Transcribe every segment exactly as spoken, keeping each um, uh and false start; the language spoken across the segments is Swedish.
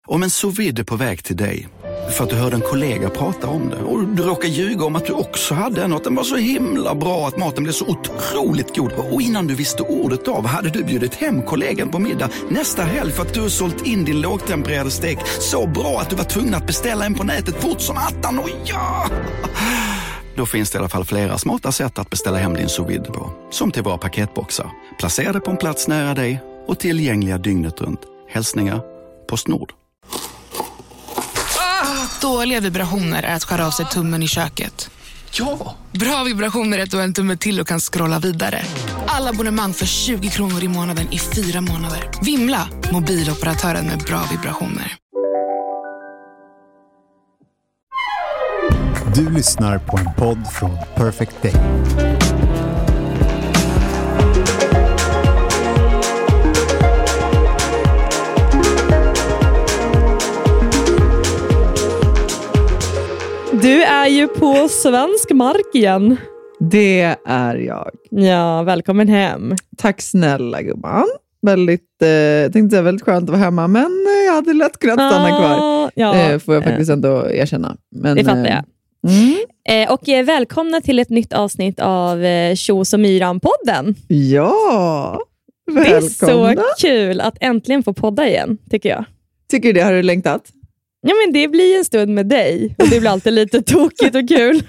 Om en sous vide är på väg till dig för att du hörde en kollega prata om det och du råkar ljuga om att du också hade en och att den var så himla bra att maten blev så otroligt god. Och innan du visste ordet av hade du bjudit hem kollegan på middag nästa helg för att du sålt in din lågtempererade stek så bra att du var tvungen att beställa en på nätet fort som attan. Och ja! Då finns det i alla fall flera smarta sätt att beställa hem din sous vide på. Som till våra paketboxar. Placerade på en plats nära dig och tillgängliga dygnet runt. Hälsningar Postnord. Dåliga vibrationer är att skära av sig tummen i köket. Ja! Bra vibrationer är att du har en tumme till och kan scrolla vidare. Alla abonnemang för tjugo kronor i månaden i fyra månader. Vimla! Mobiloperatören med bra vibrationer. Du lyssnar på en podd från Perfect Day. Du är ju på svensk mark igen. Det är jag. Ja, välkommen hem. Tack snälla gumman. Väldigt, eh, tänkte jag, väldigt skönt att vara hemma. Men eh, jag hade lätt kunnat stanna ah, kvar. Ja, eh, får jag faktiskt ändå erkänna. Men, det fattar jag. Mm. Eh, och eh, välkomna till ett nytt avsnitt av eh, Tjos och Myran-podden. Ja, välkomna. Det är så kul att äntligen få podda igen, tycker jag. Tycker du det? Har du längtat? Ja, men det blir en stund med dig. Och det blir alltid lite tokigt och kul.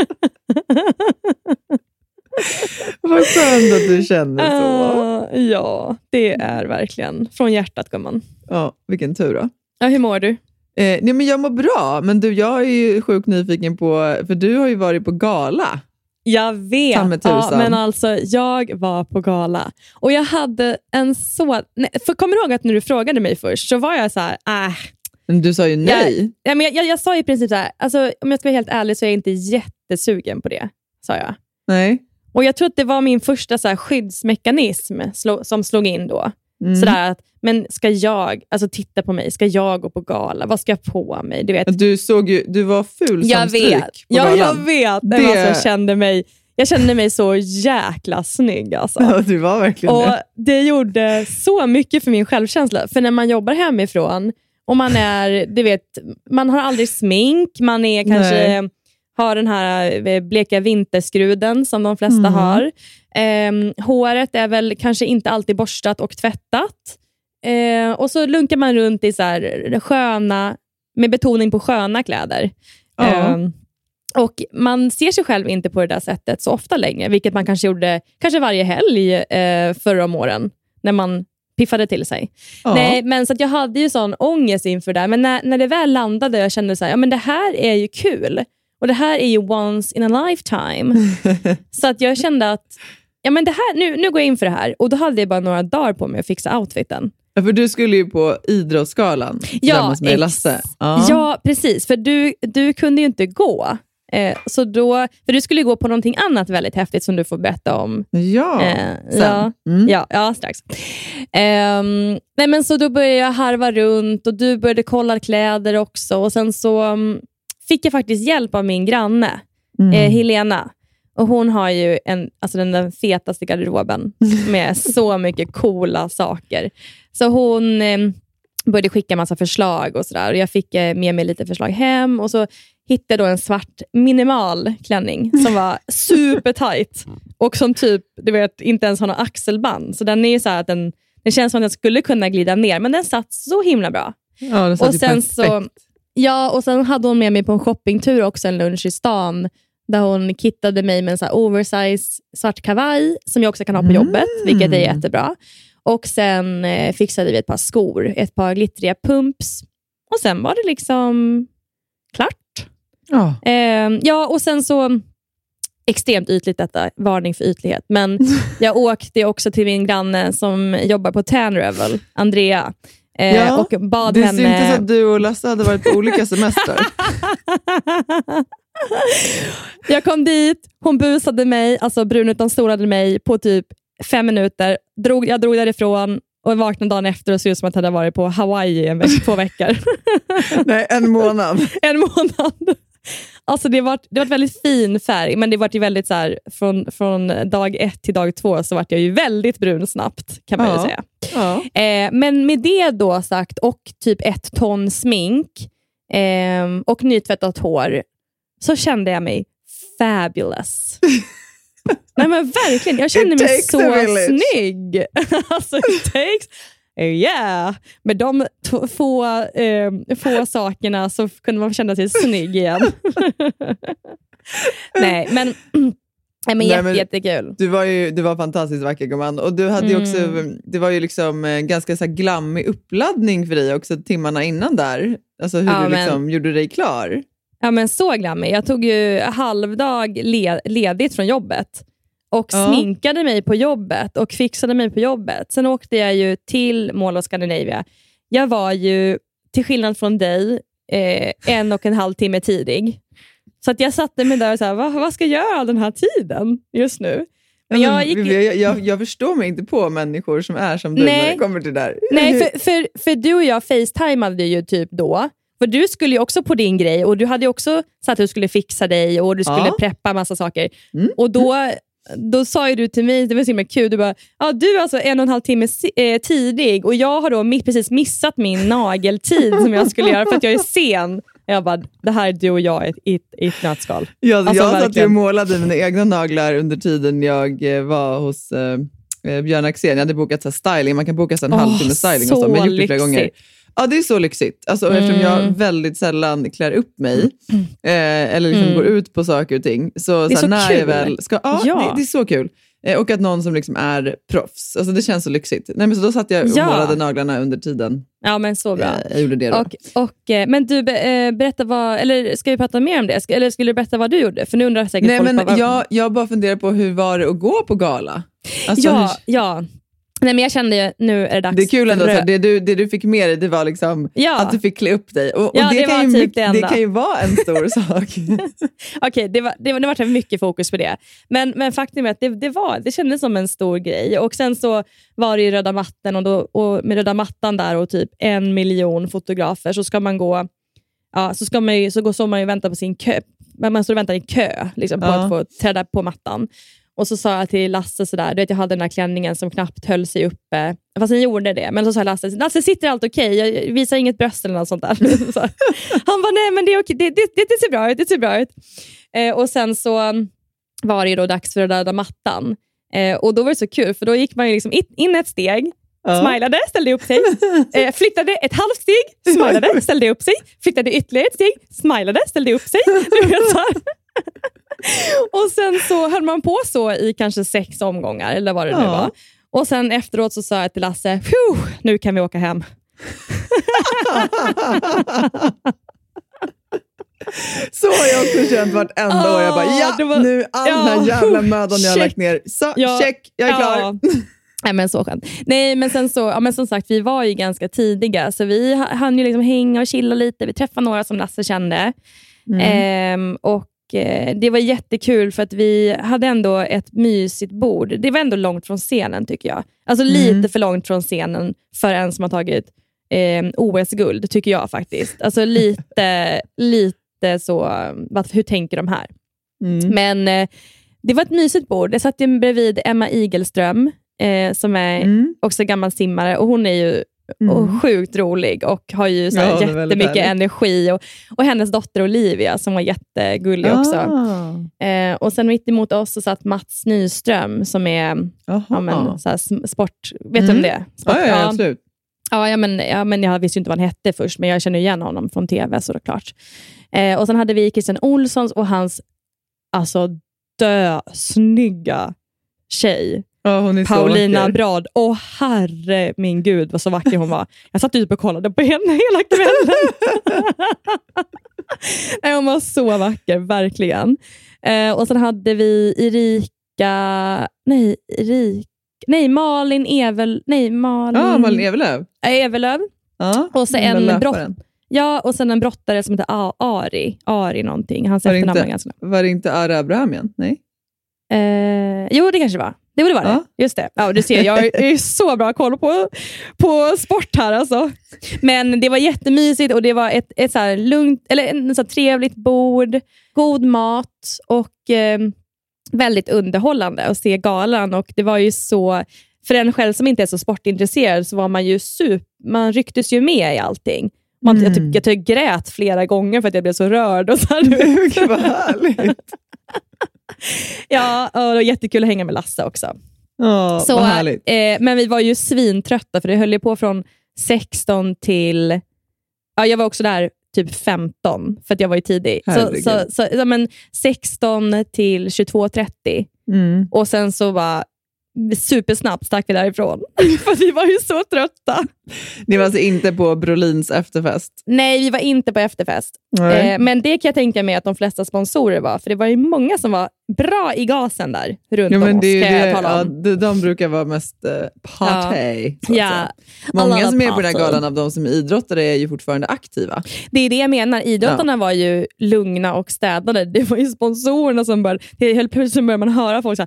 Vad skönt att du känner så. Uh, ja, det är verkligen från hjärtat, gumman. Ja, vilken tur då. Ja, hur mår du? Eh, nej, men jag mår bra. Men du, jag är ju sjukt nyfiken på, för du har ju varit på gala. Jag vet, ja, men alltså jag var på gala. Och jag hade en så... Nej, för kommer du ihåg att när du frågade mig först så var jag så här, äh. Men du sa ju nej. Jag, ja, men jag, jag, jag sa i princip så här, alltså, om jag ska vara helt ärlig så är jag inte jättesugen på det, sa jag. Nej. Och jag tror att det var min första så här, skyddsmekanism slå, som slog in då. Mm. Sådär att, men ska jag, alltså titta på mig, ska jag gå på gala? Vad ska jag på mig? Du vet. Du såg ju, du var ful jag som stryk vet. på Ja, galan. jag vet. Det... Det... Alltså, jag kände mig Jag kände mig så jäkla snygg alltså. Ja, du var verkligen och det. det gjorde så mycket för min självkänsla. För när man jobbar hemifrån och man är, du vet, man har aldrig smink, man är kanske Nej. har den här bleka vinterskruden som de flesta mm. har. Eh, håret är väl kanske inte alltid borstat och tvättat. Eh, och så lunkar man runt i så här sköna, med betoning på sköna kläder. Ja. Eh, och man ser sig själv inte på det där sättet så ofta längre, vilket man kanske gjorde kanske varje helg eh, förra om åren när man piffade till sig. Ja. Nej, men så att jag hade ju sån ångest inför det. Men när, när det väl landade jag kände så här, ja men det här är ju kul. Och det här är ju once in a lifetime. Så att jag kände att ja men det här, nu, nu går jag in för det här. Och då hade jag bara några dagar på mig att fixa outfiten. Ja, för du skulle ju på idrottsskalan tillsammans ja, med ex- Lasse. Ja. ja, precis. För du, du kunde ju inte gå. Eh, så då, för du skulle gå på någonting annat väldigt häftigt som du får berätta om. Ja, eh, sen. Ja, Mm. ja, ja, strax. Eh, nej men så då började jag harva runt och du började kolla kläder också. Och sen så um, fick jag faktiskt hjälp av min granne, mm. eh, Helena. Och hon har ju en, alltså den, den fetaste garderoben med så mycket coola saker. Så hon eh, började skicka massa förslag och sådär. Och jag fick eh, med mig lite förslag hem. Och så hittade jag då en svart minimal klänning som var super tight. Och som typ, du vet, inte ens har någon axelband. Så den är ju så här att den, den känns som att den skulle kunna glida ner. Men den satt så himla bra. Ja, den satt och sen perfekt. så, ja, och sen hade hon med mig på en shoppingtur också, en lunch i stan. Där hon kittade mig med en så här oversize svart kavaj som jag också kan ha på jobbet, mm. vilket är jättebra. Och sen eh, fixade vi ett par skor, ett par glittriga pumps. Och sen var det liksom klart. Ja. Eh, ja, och sen så extremt ytligt detta, varning för ytlighet. Men jag åkte också till min granne som jobbar på Tan Revel, Andrea. Eh, ja, och bad det henne... syntes att du och Lasse hade varit på olika semester. Jag kom dit, hon busade mig, alltså brun utan storade mig på typ fem minuter. Drog, jag drog därifrån och vaknade dagen efter och såg ut som att jag hade varit på Hawaii en veck, två veckor. Nej, en månad. En månad. Alltså det var det var väldigt fin färg, men det var ju väldigt så här från från dag ett till dag två så var jag ju väldigt brun snabbt kan man ja. ju säga. Ja. Eh, men med det då sagt och typ ett ton smink eh, och nytvättat hår så kände jag mig fabulous. Nej men verkligen, jag kände mig så snygg. Alltså it takes yeah, med de t- få, eh, få sakerna så kunde man känna sig snygg igen. Nej, men, nej, men, jätte, men jättekul. Du var ju du var fantastiskt vacker, gumman. Och du hade mm. ju också, det var ju liksom en ganska så här glammig uppladdning för dig också timmarna innan där. Alltså hur ja, du liksom men, gjorde dig klar. Ja men så glammig. Jag tog ju halvdag le- ledigt från jobbet. Och ja. sminkade mig på jobbet och fixade mig på jobbet. Sen åkte jag ju till Mall of Scandinavia. Jag var ju, till skillnad från dig, eh, en och en halv timme tidig. Så att jag satte mig där och sa, vad, vad ska jag göra den här tiden just nu? Men jag, gick... jag, jag, jag förstår mig inte på människor som är som du Nej. när det kommer till det där. Nej, för, för, för du och jag facetimade ju typ då. För du skulle ju också på din grej och du hade ju också sagt att du skulle fixa dig och du skulle ja. preppa massa saker. Mm. Och då... Då sa ju du till mig, det var så himla kul, du bara, ja du är alltså en och en halv timme eh, tidig och jag har då mi- precis missat min nageltid som jag skulle göra för att jag är sen. Jag bara, det här är du och jag i ett, ett nötskal. Ja, alltså, jag satt ju och målade mina egna naglar under tiden jag eh, var hos eh, Björn Axén. Jag hade bokat så här styling, man kan boka så en oh, halvtimme styling och så, men jag gjort det flera gånger. Ja, det är så lyxigt. Alltså, mm. Eftersom jag väldigt sällan klär upp mig eh, eller liksom mm. går ut på saker och ting. Så, det är så, så när kul. Jag väl ska, ja, ja. Det, det är så kul. Eh, och att någon som liksom är proffs. Alltså, det känns så lyxigt. Nej, men så då satt jag och ja. målade naglarna under tiden. Ja, men så bra. Jag, jag gjorde det då. Och, och, men du, eh, berätta vad... Eller ska vi prata mer om det? Ska, eller skulle du berätta vad du gjorde? För nu undrar säkert Nej, folk men vad... jag, jag bara funderar på hur var det att gå på gala? Alltså, ja, hur... ja. Nej, men jag kände ju, nu är det dags. Det är kul ändå, så det, du, det du fick med dig, det var liksom ja. att du fick klä upp dig. Och, och ja, det, det, kan var ju, typ det, det kan ju vara en stor sak. Okej, okay, det var, det, var, det var mycket fokus på det. Men, men faktum är att det, det, var, det kändes som en stor grej. Och sen så var det ju röda mattan och, då, och med röda mattan där och typ en miljon fotografer så ska man gå, ja, så ska man ju, så går så man ju vänta på sin kö. Man står och väntar i kö liksom, på ja. att få träda på mattan. Och så sa jag till Lasse sådär, du vet jag hade den här klänningen som knappt höll sig uppe. Fast den gjorde det. Men så sa Lasse, Lasse sitter allt okej. Okay? Jag visar inget bröst eller något sånt där. Så han bara, nej men det är okej. Det, det, det, det ser bra ut, det ser bra ut. Eh, och sen så var det då dags för den där mattan. Eh, och då var det så kul, för då gick man ju liksom in ett steg. Ja. Smilade, ställde upp sig. Eh, flyttade ett halvt steg. Smilade, ställde upp sig. Flyttade ytterligare ett steg. Smilade, ställde upp sig. Du vet så här. Och sen så höll man på så i kanske sex omgångar eller vad det ja. nu var. Och sen efteråt så sa jag till Lasse, nu kan vi åka hem. Så har jag också känt vartenda oh, år. Jag bara, ja, var, nu all ja, den här jävla mödan jag har lagt ner. Så, ja, check, jag är klar. Ja. Nej, men så skönt. Nej, men sen så, ja, men som sagt, vi var ju ganska tidiga. Så vi hann ju liksom hänga och chilla lite. Vi träffade några som Lasse kände. Mm. Ehm, och det var jättekul för att vi hade ändå ett mysigt bord. Det var ändå långt från scenen tycker jag. Alltså mm. lite för långt från scenen för en som har tagit eh, O S-guld tycker jag faktiskt. Alltså lite, lite så, vad, hur tänker de här? Mm. Men eh, det var ett mysigt bord. Jag satt ju bredvid Emma Igelström eh, som är mm. också gammal simmare och hon är ju Mm. och sjukt rolig och har ju så här ja, jättemycket energi och, och hennes dotter Olivia som var jättegullig ah. också eh, och sen mitt emot oss så satt Mats Nyström som är ja, men, så här, sport, vet mm. du om det? Sport, ja, ja, absolut. Ja, ja, men, ja, men jag visste inte vad han hette först men jag känner igen honom från tv såklart. Eh, och sen hade vi Christian Olssons och hans alltså dö snygga tjej. Ja, hon är Paulina Brad. Åh herre min gud vad så vacker hon var. Jag satt ut och kollade på henne hela kvällen. Nej, hon var så vacker, verkligen. Eh, och sen hade vi Erika nej, Erik nej, Malin Evel nej, Malin Ja, Malin Evelöv. Evelöv. Ja, och så en brott. Ja, och sen en brottare som heter Ari. Ari någonting. Hans efternamn var ganska. Var det inte Ara Abrahamian? Nej. Eh, jo, det kanske var. Det borde vara Ja. det. Just det. Ja, du ser, jag är så bra koll på, på sport här alltså. Men det var jättemysigt och det var ett, ett så här lugnt, eller en så här trevligt bord, god mat och eh, väldigt underhållande att se galan. Och det var ju så, för en själv som inte är så sportintresserad så var man ju super, man rycktes ju med i allting. Man, mm. jag, typ, jag typ grät flera gånger för att jag blev så rörd. Och så här, Gud, vad härligt. Ja, och det var jättekul att hänga med Lasse också. Åh, så, vad härligt. Eh, men vi var ju svintrötta för det höll ju på från sexton till... Ja, jag var också där typ femton för att jag var ju tidig. Så, så, så, så men sexton till tjugotvå trettio. Mm. Och sen så var supersnabbt stack vi därifrån. För vi var ju så trötta. Ni var alltså inte på Brolins efterfest? Nej, vi var inte på efterfest. Eh, men det kan jag tänka mig att de flesta sponsorer var. För det var ju många som var bra i gasen där runt ja, men om det, oss, kan det, jag tala om. Ja, de, de brukar vara mest uh, party. Ja. Ja. Många som är på den här galan av de som är idrottare är ju fortfarande aktiva. Det är det jag menar. Idrottarna ja. var ju lugna och städade. Det var ju sponsorerna som började... Helt plötsligt började man höra folk så här,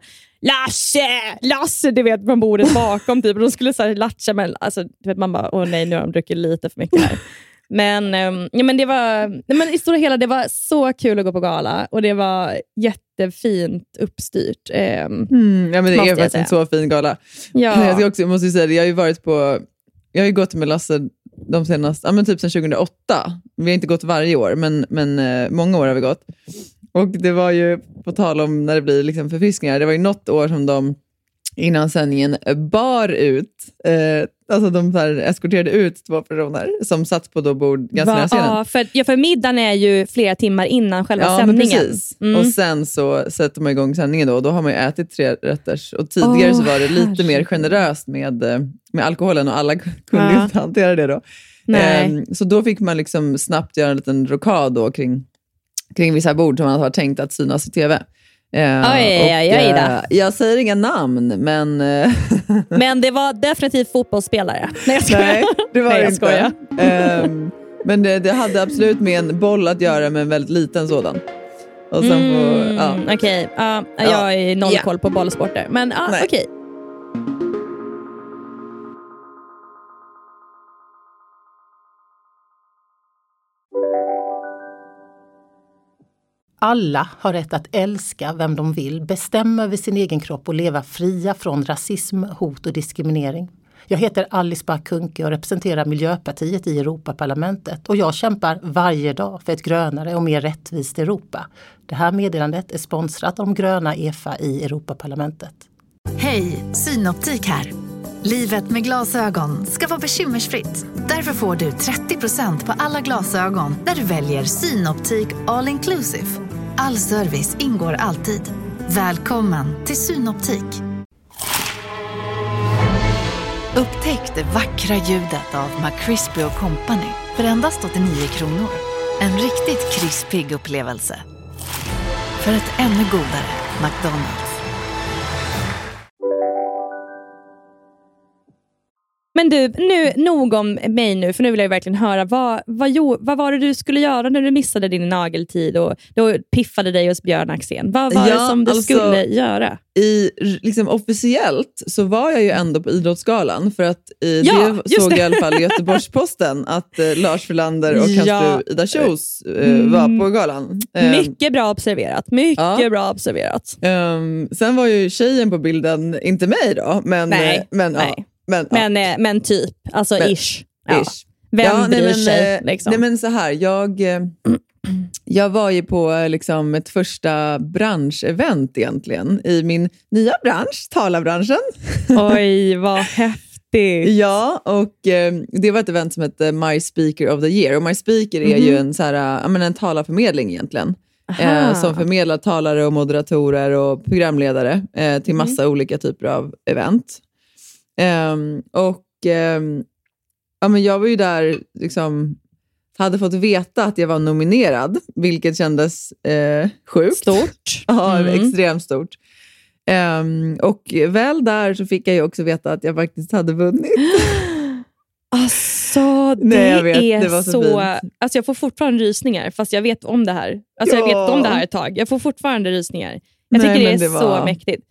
Lasse! Lasse! Du vet, från bordet bakom typ. Och de skulle så här latcha, men alltså, du vet, man bara, åh nej, nu har de druckit lite för mycket här. Men, um, ja, men det var, men i stora hela, det var så kul att gå på gala. Och det var jättefint uppstyrt. Um, mm, ja, men det är faktiskt en så fin gala. Ja. Jag, också, jag måste säga det, jag har ju varit på... Jag har ju gått med Lasse de senaste, ja, men typ sedan tjugohundraåtta. Vi har inte gått varje år, men, men eh, många år har vi gått. Och det var ju, på tal om när det blir liksom förfriskningar, det var ju något år som de innan sändningen bar ut, eh, alltså de så här eskorterade ut två personer som satt på då bord ganska Va, nära scenen. Ja för, ja, för middagen är ju flera timmar innan själva ja, sändningen. Men precis. Mm. Och sen så sätter man igång sändningen då, och då har man ju ätit tre rätters. Och tidigare oh, så var det lite herre. mer generöst med, med alkoholen, och alla kunde ja. inte hantera det då. Eh, så då fick man liksom snabbt göra en liten rokad då kring kring vissa bord som man har tänkt att synas i tv. Eh, oj, och, oj, oj, eh, jag säger inga namn, men... Eh, men det var definitivt fotbollsspelare. Nej, jag skojar. Nej, det var Nej, det jag inte. Eh, men det, det hade absolut med en boll att göra, med en väldigt liten sådan. Och sen mm, på, ja. Okej, okay. uh, jag ja. är noll koll på bollsporter. Men uh, okej. Okay. Alla har rätt att älska vem de vill, bestämma över sin egen kropp och leva fria från rasism, hot och diskriminering. Jag heter Alice Bah Kuhnke och representerar Miljöpartiet i Europaparlamentet. Och jag kämpar varje dag för ett grönare och mer rättvist Europa. Det här meddelandet är sponsrat av de gröna E F A i Europaparlamentet. Hej, Synoptik här. Livet med glasögon ska vara bekymmersfritt. Därför får du trettio procent på alla glasögon när du väljer Synoptik All Inclusive. All service ingår alltid. Välkommen till Synoptik. Upptäck det vackra ljudet av McCrispy och Company för endast åttionio kronor. En riktigt krispig upplevelse. För ett ännu godare McDonald's. Men du, nu, nog om mig nu, för nu vill jag verkligen höra. Vad, vad, jo, vad var det du skulle göra när du missade din nageltid och då piffade dig hos Björn Axén? Vad var ja, det som du alltså, skulle göra? I, liksom, officiellt så var jag ju ändå på Idrottsgalan, för att i ja, det såg det. i alla fall Göteborgs-Posten att eh, Lars Frölander och ja. hans fru Ida Kjos eh, mm. var på galan. Eh, mycket bra observerat. Mycket ja. bra observerat. Um, sen var ju tjejen på bilden, inte mig då, men... Nej, men, nej. Ja. Men, men, ja. men typ, alltså men, ish. Ja. ish. Vem ja, bryr nej, men, sig? Liksom? Nej men så här, jag, jag var ju på liksom ett första branschevent egentligen i min nya bransch, talarbranschen. Oj, vad häftigt. Ja, och eh, det var ett event som hette My Speaker of the Year. Och My Speaker är mm-hmm. ju en, så här, jag menar, en talarförmedling egentligen. Eh, som förmedlar talare och moderatorer och programledare eh, till massa mm. olika typer av event. Um, och um, ja, men jag var ju där liksom, hade fått veta att jag var nominerad, vilket kändes eh, sjukt. Stort. Ja, mm. extremt stort. Um, och väl där så fick jag ju också veta att jag faktiskt hade vunnit. Alltså, det Nej, jag vet, är det var så, så alltså jag får fortfarande rysningar fast jag vet om det här. Alltså ja. jag vet om det här ett tag. Jag får fortfarande rysningar. Jag Nej, tycker det är det var... så mäktigt.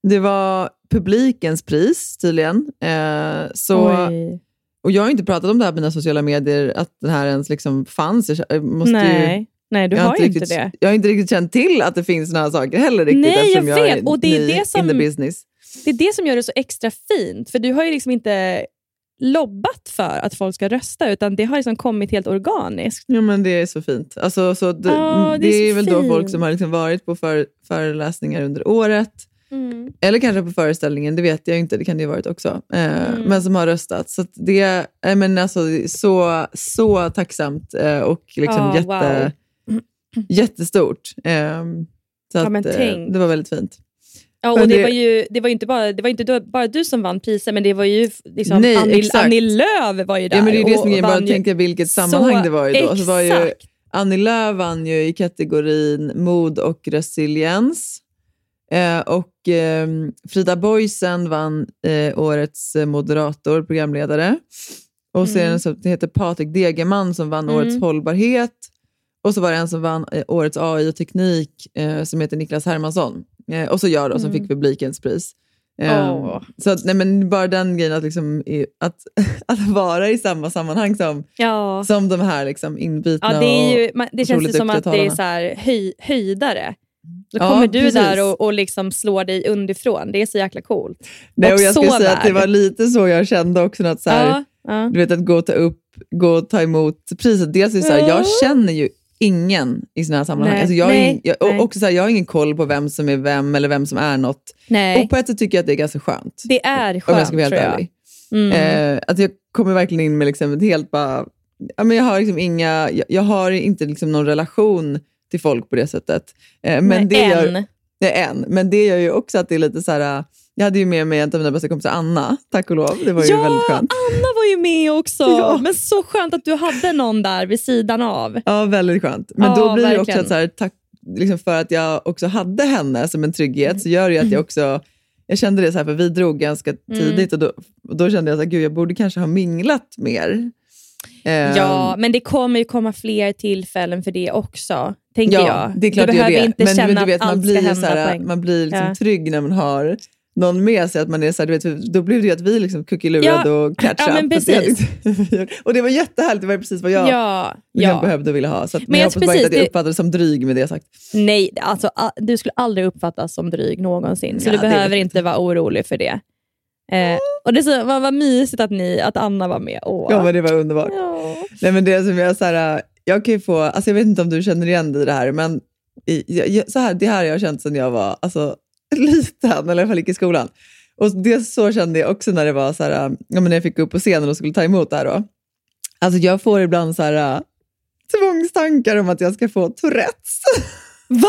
Det var publikens pris tydligen. Eh, så, och jag har inte pratat om det här på mina sociala medier, att den här ens liksom fanns. Jag måste Nej. ju, Nej, du jag har inte inte riktigt, det. Jag har inte riktigt känt till att det finns såna här saker heller riktigt. Nej, jag jag vet. är Och det är ny det som, in the business. Det är det som gör det så extra fint. För du har ju liksom inte lobbat för att folk ska rösta, utan det har liksom kommit helt organiskt. Ja, men det är så fint. Alltså, så det, oh, det, det är, är är väl fint. då folk som har liksom varit på för, föreläsningar under året. Mm. Eller kanske på föreställningen, det vet jag inte, det kan det ju ha varit också. Eh, Mm. Men som har röstat. Så att det är eh, men alltså, så, så tacksamt eh, och liksom oh, jätte, wow. jättestort. Eh, så ja, men att, eh, tänk. det var väldigt fint. Ja, och Men det, det- var ju, det var ju inte bara, det var inte då, bara du som vann priser, men det var ju liksom Nej, Annie, exakt. Annie Lööf var ju där. Ja, men det är ju det och som jag bara vann ju- tänkte vilket sammanhang Så det var ju då. Så var ju, exakt. Annie Lööf vann ju i kategorin mod och resiliens. Eh, och eh, Frida Boisen vann eh, årets eh, moderator, programledare. Och sen Mm. så det heter Patrik Degerman som vann Mm. årets hållbarhet. Och så var det en som vann eh, årets A I och teknik eh, som heter Niklas Hermansson. Eh, och så jag då som Mm. fick publikens pris. Eh, Åh. Så att, nej, men bara den grejen att, liksom, i, att, att vara i samma sammanhang som, Ja. som de här liksom, inbitna Ja, det, är ju, och man, det känns ju otroligt som att duktiga det är talarna. så här höj, höjdare. Så Ja, kommer du precis. där och, och liksom slår dig underifrån. Det är så jäkla coolt. Nej, och jag så ska säga att det värd. var lite så jag kände också. Att så här, Ja, ja. Du vet, att gå och ta upp, gå och ta emot priset. Dels är det så här, Ja. jag känner ju ingen i såna här sammanhang. Nej, Alltså jag, har nej, ing, jag, nej. och också så här, jag har ingen koll på vem som är vem eller vem som är något. Nej, Och på ett sätt tycker jag att det är ganska skönt. det är om skönt, jag ska vara helt tror jag. ärlig. Mm. Eh, att jag kommer verkligen in med liksom ett helt bara... Ja, men jag har liksom inga... Jag, jag har inte liksom någon relation till folk på det sättet. Eh, men Nej, det gör, än. det är en. Men det gör ju också att det är lite så här... Jag hade ju med mig en av mina bästa kompisar, Anna, tack och lov. Det var ju Ja, väldigt skönt. Anna var ju med också. Ja. Men så skönt att du hade någon där vid sidan av. Ja, väldigt skönt. Men Ja, då blir det ju också verkligen. att så här, tack, liksom för att jag också hade henne som en trygghet, så gör det ju att jag också... Jag kände det så här, för vi drog ganska tidigt och då, och då kände jag att gud, jag borde kanske ha minglat mer. Eh, Ja, men det kommer ju komma fler tillfällen för det också, tänker ja, jag. det är klart du det gör behöver det. inte Men, känna men du vet, att man allt blir, ska ju hända så på här, en. man blir liksom Ja. trygg när man har någon med sig. Att man är så här, du vet, då blev det ju att vi liksom kuckilurade Ja, och catch ja, men up. För att det hade precis. inte- och det var jättehärligt, det var precis vad jag Ja, liksom ja. behövde och ville ha. Så att, Men men jag jag- hoppas bara precis, inte att jag det- uppfattades som dryg med det sagt. Nej, alltså, a- du skulle aldrig uppfattas som dryg någonsin. Så Ja, du det behöver vet inte vara orolig för det. Eh, och det är så, vad, vad mysigt att, ni, att Anna var med. Åh. Ja, men det var underbart. Ja. Nej, men det som jag så här, jag kan ju få, alltså jag vet inte om du känner igen dig i det här, men i, jag, så här, det här har jag känt sedan jag var alltså, liten, eller i alla fall gick i skolan. Och det så kände jag också när det var så här, ja, men när jag fick gå upp på scenen och skulle ta emot det här då. Alltså jag får ibland så här tvångstankar om att jag ska få Tourettes. Va?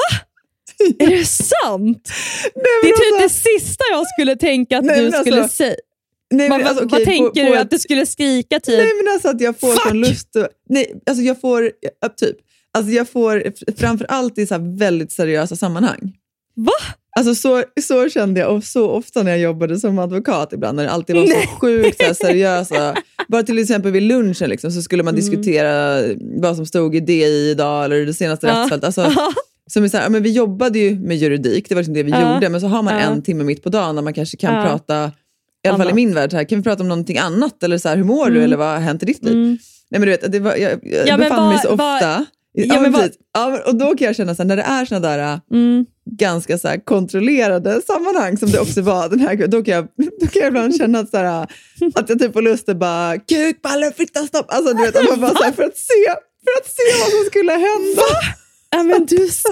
Är det sant? Nej, Det men är typ alltså, det sista jag skulle tänka att Nej, du men skulle alltså- säga. nej, Vad, men alltså, vad, okej, vad tänker på, på du? ett- Att du skulle skrika typ? Nej, men alltså att jag får Fuck! sån lust att, nej, alltså jag får, ja, typ, alltså jag får framför allt i så här väldigt seriösa sammanhang. Va? Alltså så, så kände jag och så ofta när jag jobbade som advokat ibland, när det alltid var Nej. så sjukt så här, seriösa. Bara till exempel vid lunchen liksom, så skulle man Mm. diskutera vad som stod i D I idag eller det senaste Ja. rättsfältet. Alltså, som är så här, ja, men vi jobbade ju med juridik, det var liksom det vi Ja. gjorde, men så har man Ja. en timme mitt på dagen när man kanske kan Ja. prata, i alla fall i Annat. min värld, så här, kan vi prata om någonting annat eller så här, hur mår du Mm. eller vad har hänt i ditt liv? Mm. Nej, men du vet, det var, jag, jag Ja, men befann mig vad- så vad- ofta. Ja, Ja, men men vad- precis. Ja, men, och då kan jag känna så här, när det är såna där äh, Mm. ganska så här, kontrollerade sammanhang som det också var den här, då kan jag, då kan jag ibland känna att, så här, att jag typ får lust att bara kuk, baller, fitta, stopp. Alltså du vet, att man bara, så här, för, att se, för att se vad som skulle hända. Ja, men du ska...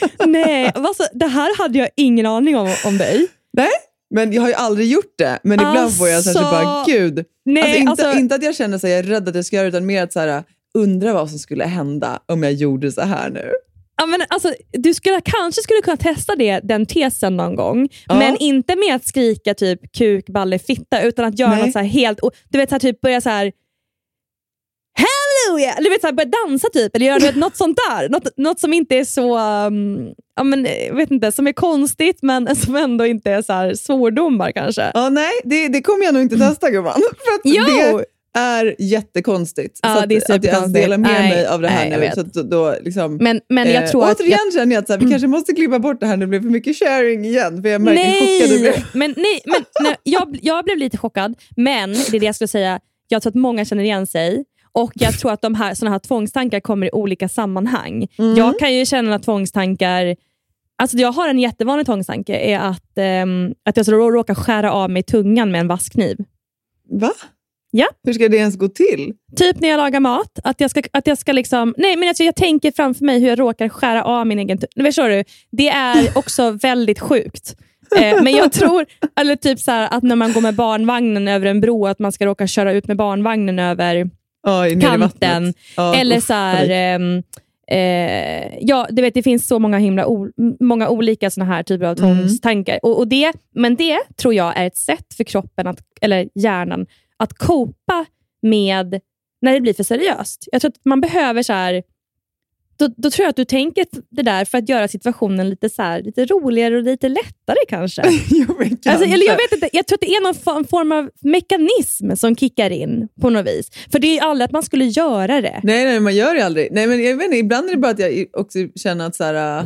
Nej, alltså, det här hade jag ingen aning om, om dig. Nej, men jag har ju aldrig gjort det. Men ibland Alltså, får jag så här, typ bara, gud. Nej, alltså, inte, alltså- inte att jag känner att jag är rädd att jag ska göra det, utan mer att så här, undra vad som skulle hända om jag gjorde så här nu. Ja, men alltså, du skulle, kanske skulle kunna testa det, den tesen någon gång. Ja. Men inte med att skrika typ kuk, balle, fitta. Utan att göra Nej. något så här helt... Du vet, så här, typ börja så här... Halleluja! Eller du vet, så här, börja dansa typ. Eller göra du vet, något sånt där. Något, något som inte är så... Um, ja, men, jag vet inte, som är konstigt men som ändå inte är så här svordomar kanske. Ja, nej, det, det kommer jag nog inte testa, gumman. För att Jo! det, är jättekonstigt. Ja, så att, det är att jag ens delar med nej, mig av det här nej, nu. Så att då, liksom, men, men jag tror eh, att... återigen jag... känner jag att så här, vi kanske måste klippa bort det här. Det blir för mycket sharing igen. För jag märker nej, chockad. Blev. Men, nej, men nej, jag, jag blev lite chockad. Men det är det jag skulle säga. Jag tror att många känner igen sig. Och jag tror att de här, såna här tvångstankar kommer i olika sammanhang. Mm. Jag kan ju känna att tvångstankar... Alltså jag har en jättevanlig tvångstanke är att, um, att jag ska råka skära av mig tungan med en vasskniv. Va? Ja. Hur ska det ens gå till? Typ när jag lagar mat. Att jag ska, att jag ska liksom... Nej, men alltså jag tänker framför mig hur jag råkar skära av min egen tunga. Förstår du? Det är också väldigt sjukt. Eh, men jag tror, eller typ så här, att när man går med barnvagnen över en bro, att man ska råka köra ut med barnvagnen över oh, kanten. Oh, eller uff, så här... Eh, eh, ja, du vet, det finns så många himla o- många olika såna här typer av tvångstankar. Mm. Och, och det, men det tror jag är ett sätt för kroppen, att, eller hjärnan, att copa med när det blir för seriöst. Jag tror att man behöver så här... Då, då tror jag att du tänker det där för att göra situationen lite så här, lite roligare och lite lättare kanske. jo, men kanske. Alltså, eller jag vet inte, jag tror att det är någon form av mekanism som kickar in på något vis. För det är aldrig att man skulle göra det. Nej, nej, man gör det aldrig. Nej, men jag vet inte, ibland är det bara att jag också känner att så här...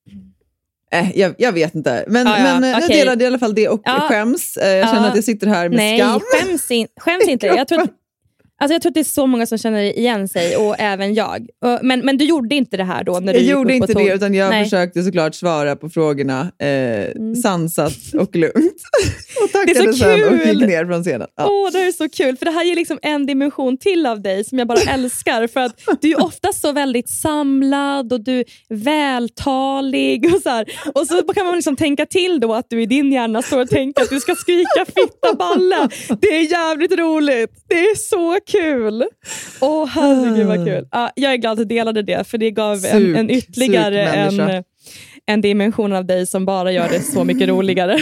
Äh, jag, jag vet inte. Men, ah, ja, men okay. jag delade i alla fall det och ja. skäms. Jag känner ja. att jag sitter här med nej, skam. Nej, skäms, in, skäms inte. Jag tror att Alltså jag tror att det är så många som känner igen sig, och även jag. Men, men du gjorde inte det här då? När du jag gick gjorde upp inte på tåg. det, utan jag Nej. försökte såklart svara på frågorna eh, mm. sansat och lugnt. och tackade sen och gick ner från scenen. Åh, ja. oh, det är så kul. För det här ger liksom en dimension till av dig som jag bara älskar. För att du är ofta så väldigt samlad och du är vältalig. Och så, här. Och så kan man liksom tänka till då att du i din hjärna står och tänker att du ska skrika fitta balle. Det är jävligt roligt. Det är så kul. Åh, oh, herregud vad kul. Ja, jag är glad att du delade det, för det gav Suk, en, en ytterligare en, en dimension av dig som bara gör det så mycket roligare.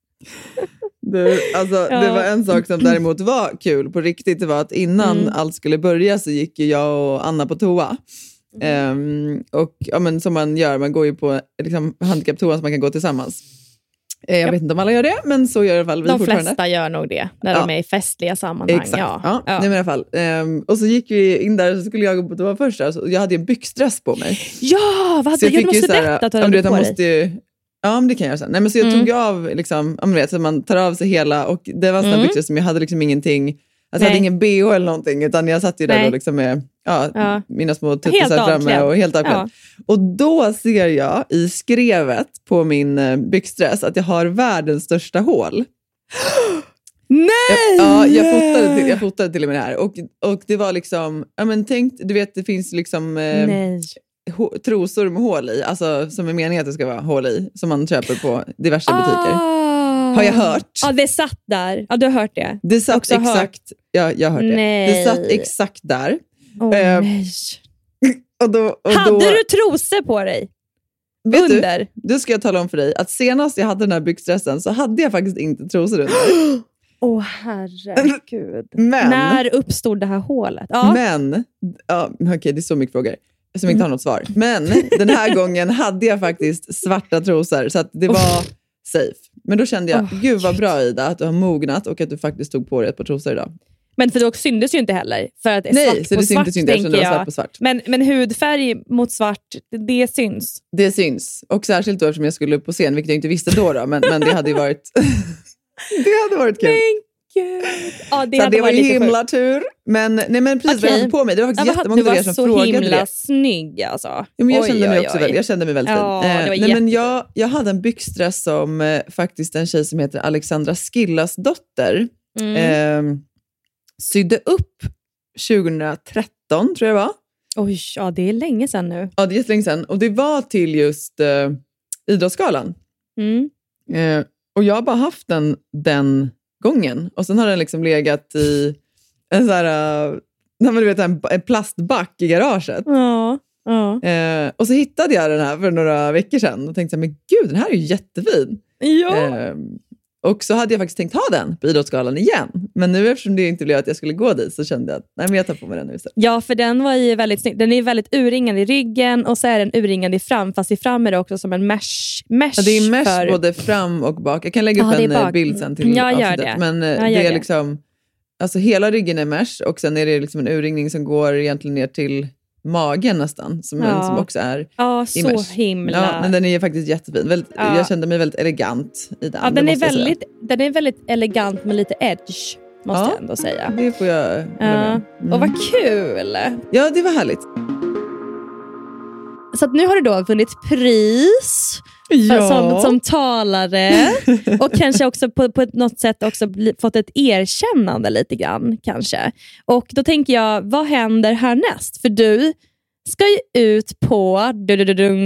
Du, alltså, ja. Det var en sak som däremot var kul på riktigt. Det var att innan mm. allt skulle börja så gick ju jag och Anna på toa. Mm. Um, och ja, men som man gör, man går ju på liksom, handikapptoa så man kan gå tillsammans. Jag ja. vet inte om alla gör det, men så gör i alla fall vi de fortfarande. De flesta gör nog det, när ja. de är i festliga sammanhang. Exakt, ja. ja. ja. Nej, men i alla fall. Um, och så gick vi in där och så skulle jag gå på toa först. Alltså, jag hade ju en byxdress på mig. Ja, vad hade du? Jag måste berätta att du hade på dig. Ju, ja, men det kan jag göra sen. Nej, men så jag mm. tog av, liksom, ja, men vet, så man tar av sig hela, och det var en sån mm. byxdress som jag hade liksom ingenting, alltså jag hade ingen B H eller någonting, utan jag satt ju där och liksom med ja, ja. mina små tuttisar framme och helt avklädd. Ja. Och då ser jag i skrevet på min byxdress att jag har världens största hål. Nej! Jag, ja, jag fotade till, jag fotade till och med det här. Och, och det var liksom, ja men tänk, du vet det finns liksom eh, ho, trosor med hål i, alltså som är meningen att det ska vara hål i, som man köper på diverse ah. butiker. Har jag hört? Ja, det satt där. Ja, du har hört det. Det satt också exakt, hört. Ja, jag har hört nej. det. Det satt exakt där. Oh, eh, nej. Och då, och hade då, du trosor på dig? Vet under? Du, då ska jag tala om för dig att senast jag hade den här byxdressen så hade jag faktiskt inte trosor under. Åh oh, herregud. Men, när uppstod det här hålet? Ja. Men, ja, okej okay, det är så mycket frågor som inte har något svar. Men den här gången hade jag faktiskt svarta trosor så att det var oh. safe. Men då kände jag, oh, gud vad bra Ida att du har mognat och att du faktiskt tog på dig ett par trosor idag. Men för det syntes ju inte heller. För att det är nej, svart så på det svart, syntes inte eftersom det var svart på svart. Men, men hudfärg mot svart, det syns. Det syns. Och särskilt då eftersom jag skulle upp på scen, vilket jag inte visste då. då men, men det hade ju varit det hade varit kul. Men gud. Ja, det så hade det var varit himla sjuk. Tur. Men, nej, men precis okay. vad jag hade på mig. Det var faktiskt ja, jättemånga av er som frågade det. Du var så himla snygg alltså. Ja, men jag, oj, kände mig oj, också oj. Väl, jag kände mig väldigt ja, fin. Eh, nej, jätte... men jag, jag hade en byxdress som eh, faktiskt en tjej som heter Alexandra Skillas dotter mm. eh, sydde upp tjugohundratretton tror jag det var. Oj, ja det är länge sedan nu. Ja, det är jättelänge sedan. Och det var till just eh, Idrottsgalan. Mm. Eh, och jag har bara haft den den gången. Och sen har den liksom legat i en så här, uh, när man vet, en, en plastback i garaget. Ja, ja. Eh, och så hittade jag den här för några veckor sedan och tänkte så här, men gud, den här är ju jättefin. Ja. Eh, och så hade jag faktiskt tänkt ha den på Idrottsgalan igen. Men nu eftersom det inte blev att jag skulle gå dit så kände jag att nej, men jag tar på mig den nu istället. Ja, för den var ju väldigt snygg. Den är väldigt urringad i ryggen och så är den urringad i fram. Fast i fram är det också som en mesh. mesh ja, det är mesh för... både fram och bak. Jag kan lägga upp ah, en bild sen till jag gör avsnittet. det. Men jag det gör är det. liksom alltså hela ryggen är mesh och sen är det liksom en urringning som går egentligen ner till magen nästan. Som, ja. som också är ja, i så mesh. himla. Ja, men den är ju faktiskt jättefin. Väldigt, ja. Jag kände mig väldigt elegant i den. Ja, den, är väldigt, den är väldigt elegant med lite edge. Måste ja, jag ändå säga. Det får jag ja. Mm. Och vad kul! Ja, det var härligt. Så att nu har du då vunnit pris ja. som, som talare. Och kanske också på, på något sätt också bli, fått ett erkännande lite grann. Kanske. Och då tänker jag, vad händer härnäst? För du ska ju ut på... Du, du, du, du.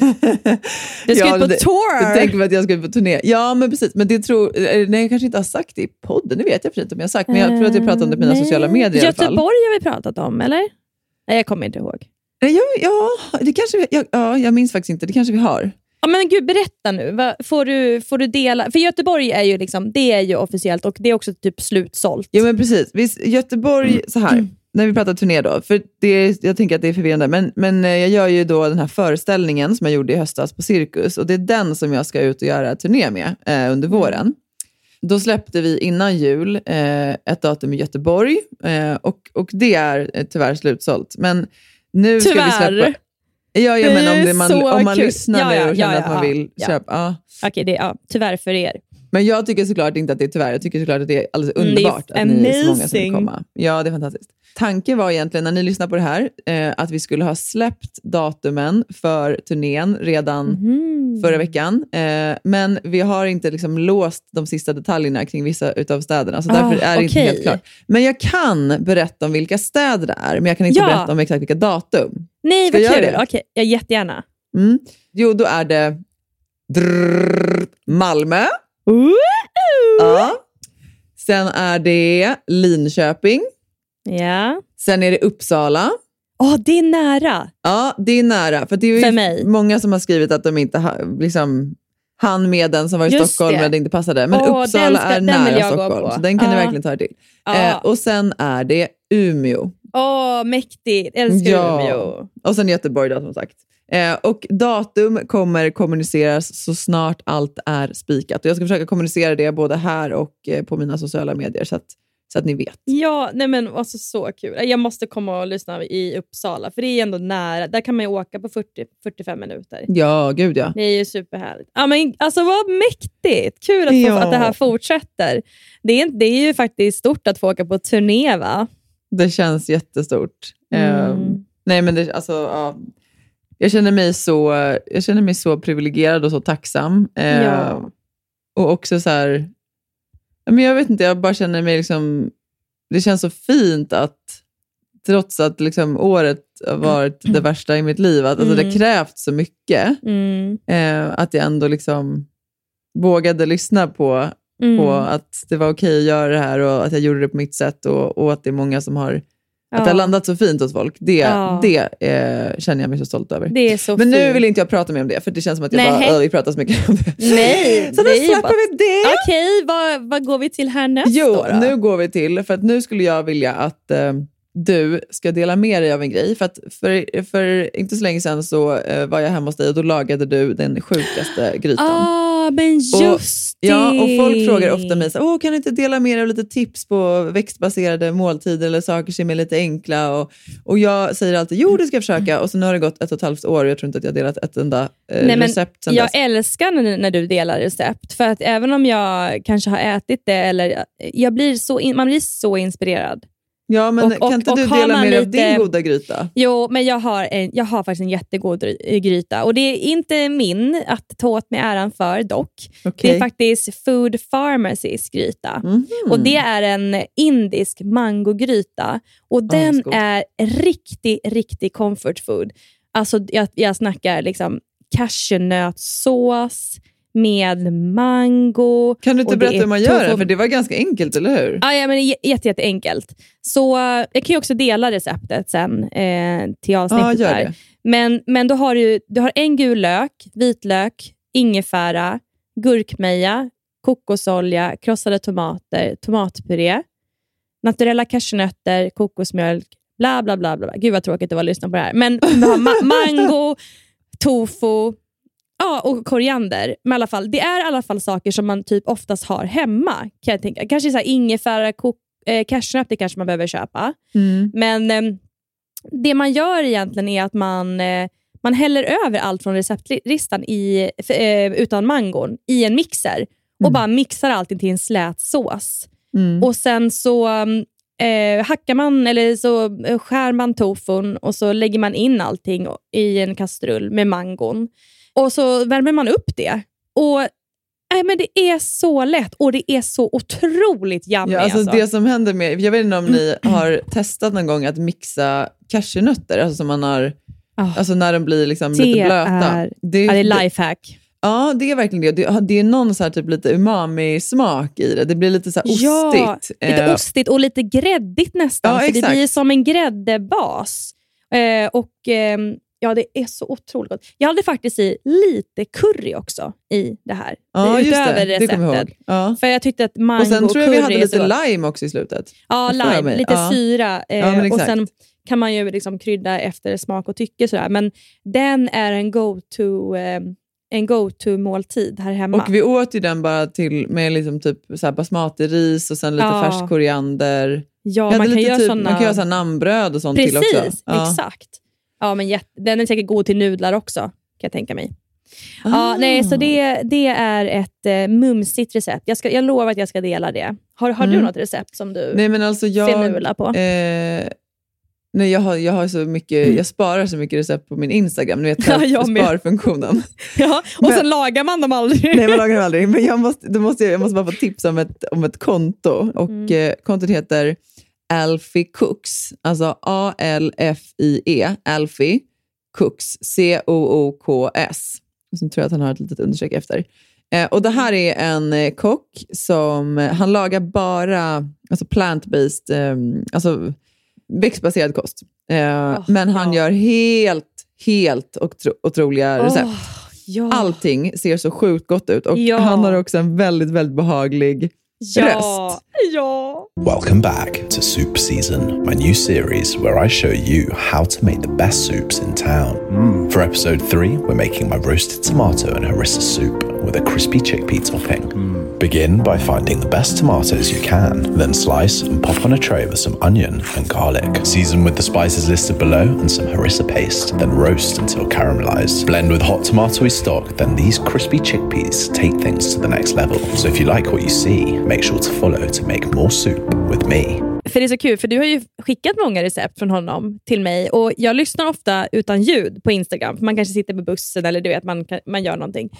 du ska ja, ut på det, tour. Jag tänker att jag ska ut på turné. Ja, men precis. Men det tror... Nej, jag kanske inte har sagt det i podden. Det vet jag för inte om jag har sagt. Men jag tror att jag pratat om det på mina nej. sociala medier i alla fall. Göteborg har vi pratat om, eller? Nej, jag kommer inte ihåg. Ja, ja, det kanske vi, ja, ja, jag minns faktiskt inte. Det kanske vi har. Ja, men gud, berätta nu. Va, får, du, får du dela? För Göteborg är ju liksom, det är ju officiellt och det är också typ slutsålt. Ja, men precis. Visst, Göteborg, så här. Mm. När vi pratar turné då, för det, jag tänker att det är förvirrande, men, men jag gör ju då den här föreställningen som jag gjorde i höstas på Cirkus, och det är den som jag ska ut och göra turné med eh, under våren. Då släppte vi innan jul eh, ett datum i Göteborg eh, och, och det är eh, tyvärr slutsålt. Men nu ska tyvärr. vi släppa... Ja, ja, men om, det man, om man lyssnar ja, ja, nu och känner ja, ja, att man vill ja. köpa... Ja. Okej, det är ja, tyvärr för er. Men jag tycker såklart inte att det är tyvärr. Jag tycker såklart att det är alldeles underbart mm, det är att ni är så många som vill komma. Ja, det är fantastiskt. Tanken var egentligen när ni lyssnar på det här eh, att vi skulle ha släppt datumen för turnén redan mm. förra veckan. Eh, men vi har inte liksom låst de sista detaljerna kring vissa utav städerna. Så därför ah, är det okay. inte helt klart. Men jag kan berätta om vilka städer det är. Men jag kan inte ja. berätta om exakt vilka datum. Nej, vad kul. Okej, okay. jag jättegärna. Mm. Jo, då är det drrr, Malmö. Uh-uh. Ja. Sen är det Linköping. Ja. Sen är det Uppsala. Åh, oh, det är nära. Ja, det är nära. För det är ju för mig. Många som har skrivit att de inte har, liksom, han med den som var i Just Stockholm det. men det inte passade. Men oh, Uppsala ska, är nära Stockholm. Så den kan ah. ni verkligen ta till. Ah. Eh, och sen är det Umeå. Åh, oh, mäktigt. Älskar ja. Umeå. Och sen Göteborg då, som sagt. Eh, och datum kommer kommuniceras så snart allt är spikat. Och jag ska försöka kommunicera det både här och eh, på mina sociala medier så att, så att ni vet. Ja, nej men alltså så kul. Jag måste komma och lyssna i Uppsala för det är ändå nära. Där kan man ju åka på fyrtio till fyrtiofem minuter. Ja, gud ja. Det är ju superhärligt. Ja, men alltså vad mäktigt. Kul att, få, ja. att det här fortsätter. Det är, det är ju faktiskt stort att få åka på turné, va? Det känns jättestort. Mm. Eh, nej men det, alltså ja. Jag känner mig så jag känner mig så privilegierad och så tacksam. Eh, ja. Och också så här, men jag vet inte, jag bara känner mig liksom, det känns så fint att trots att liksom året har varit mm. det värsta i mitt liv, att alltså, mm. det krävt så mycket mm. eh, att jag ändå liksom vågade lyssna på, mm. på att det var okej att göra det här och att jag gjorde det på mitt sätt och, och att det är många som har Att ja. det har landat så fint hos folk. Det, ja. det eh, känner jag mig så stolt över. Det är så Men fint. nu vill inte jag prata mer om det. För det känns som att jag Nej. bara, vi pratar så mycket om det. Nej. Så då släpper bara... vi det. Okej, vad, vad går vi till härnäst jo, då? Jo, nu går vi till. För att nu skulle jag vilja att eh, du ska dela med dig av en grej. För att för, för inte så länge sedan så eh, var jag hemma hos dig och då lagade du den sjukaste grytan. Ah, men just och, ja, och folk frågar ofta mig så, Åh, kan du inte dela med dig av lite tips på växtbaserade måltider eller saker som är lite enkla? Och, och jag säger alltid, jo det ska jag försöka. Och så nu har det gått ett och ett halvt år och jag tror inte att jag har delat ett enda eh, Nej, recept sen jag dess. älskar när, när du delar recept. För att även om jag kanske har ätit det, eller jag blir så in, man blir så inspirerad. Ja, men och, kan inte och, du dela med dig av din goda gryta? Jo, men jag har, en, jag har faktiskt en jättegod gryta. Och det är inte min att ta åt mig äran för dock. Okay. Det är faktiskt Food Pharmacys gryta. Mm-hmm. Och det är en indisk mangogryta. Och den oh, är riktigt, riktigt comfort food. Alltså jag, jag snackar liksom cashewnötssås med mango. Kan du inte berätta hur man gör det? För det var ganska enkelt, eller hur? Ja, ja men jätte, jätte enkelt. Så jag kan ju också dela receptet sen eh, till avsnittet ja, där. Men, men då har du, du har en gul lök, vitlök, ingefära, gurkmeja, kokosolja, krossade tomater, tomatpuré, naturella cashewnötter, kokosmjölk, bla bla bla bla. Gud vad tråkigt det var att lyssna på det här. Men du har ma- mango, tofu, ja, och koriander. Men i alla fall, det är i alla fall saker som man typ oftast har hemma, kan jag tänka. Kanske så här ingefära, kok, eh, cashewnötter kanske man behöver köpa. Mm. Men eh, det man gör egentligen är att man, eh, man häller över allt från receptlistan i, eh, utan mangon i en mixer. Och Mm. bara mixar allting till en slät sås. Mm. Och sen så eh, hackar man eller så skär man tofun och så lägger man in allting i en kastrull med mangon. Och så värmer man upp det. Och nej, men det är så lätt och det är så otroligt yummy. Ja, alltså alltså. det som händer med, jag vet inte om ni har testat någon gång att mixa cashewnötter, alltså som man har, Oh, alltså när de blir liksom det lite blöta. Är, det, ja, det är det, lifehack. ja, det är verkligen det. Det, det är någon så här typ lite umami-smak i det. Det blir lite så här Ja, ostigt. lite Eh, ostigt och lite gräddigt nästan. Ja, för det exakt. blir som en gräddebas. Eh, och eh, ja, det är så otroligt gott. Jag hade faktiskt i lite curry också i det här. ja, just utöver det. Det kommer jag receptet. ihåg. Ja. För jag tyckte att mango Och sen tror jag vi curry hade är lite så gott. lime också i slutet. Ja, Jag får lime. mig. Lite Ja. syra. Eh, Ja, men och exakt. sen kan man ju liksom krydda efter smak och tycke. Sådär. Men den är en go-to eh, en go-to-måltid här hemma. Och vi åt ju den bara till med liksom typ så här basmati-ris och sen lite Ja. färsk koriander. ja, Vi hade man kan, lite göra typ, såna... man kan göra så här namnbröd och sånt Precis, till också. Ja. exakt. Ja, men jätte... Den är säkert god till nudlar också, kan jag tänka mig. Ah. Ja, nej, så det, det är ett eh, mumsigt recept. Jag, ska, jag lovar att jag ska dela det. Har, har Mm. du något recept som du Nej, men alltså jag... finurlar på? Eh, nej, jag har, jag har så mycket, jag sparar så mycket recept på min Instagram. Ni vet, Ja, jag med. sparfunktionen. Ja, och men- sen lagar man dem aldrig. Nej, man lagar dem aldrig. Men jag måste, då måste, jag, jag måste bara få tips om ett, om ett konto. Och Mm. eh, kontot heter Alfie Cooks. Alltså A L F I E. Alfie Cooks. C O O K S. Och sen tror jag att han har ett litet understreck efter. Eh, och det här är en eh, kock som, eh, han lagar bara alltså plant-based, eh, alltså växtbaserad kost. Eh, Oh, men han ja. gör helt, helt otro, otroliga recept. Åh, ja. Allting ser så sjukt gott ut. Och Ja. han har också en väldigt, väldigt behaglig ja. röst. Ja. Welcome back to Soup Season, my new series where I show you how to make the best soups in town. For episode three, we're making my roasted tomato and harissa soup with a crispy chickpea topping. Begin by finding the best tomatoes you can, then slice and pop on a tray with some onion and garlic. Season with the spices listed below and some harissa paste, then roast until caramelized. Blend with hot tomatoey stock, then these crispy chickpeas take things to the next level. So if you like what you see, make sure to follow to make more soup with me. För det är så kul, för du har ju skickat många recept från honom till mig. Och jag lyssnar ofta utan ljud på Instagram. För man kanske sitter på bussen eller du vet, man, man gör någonting.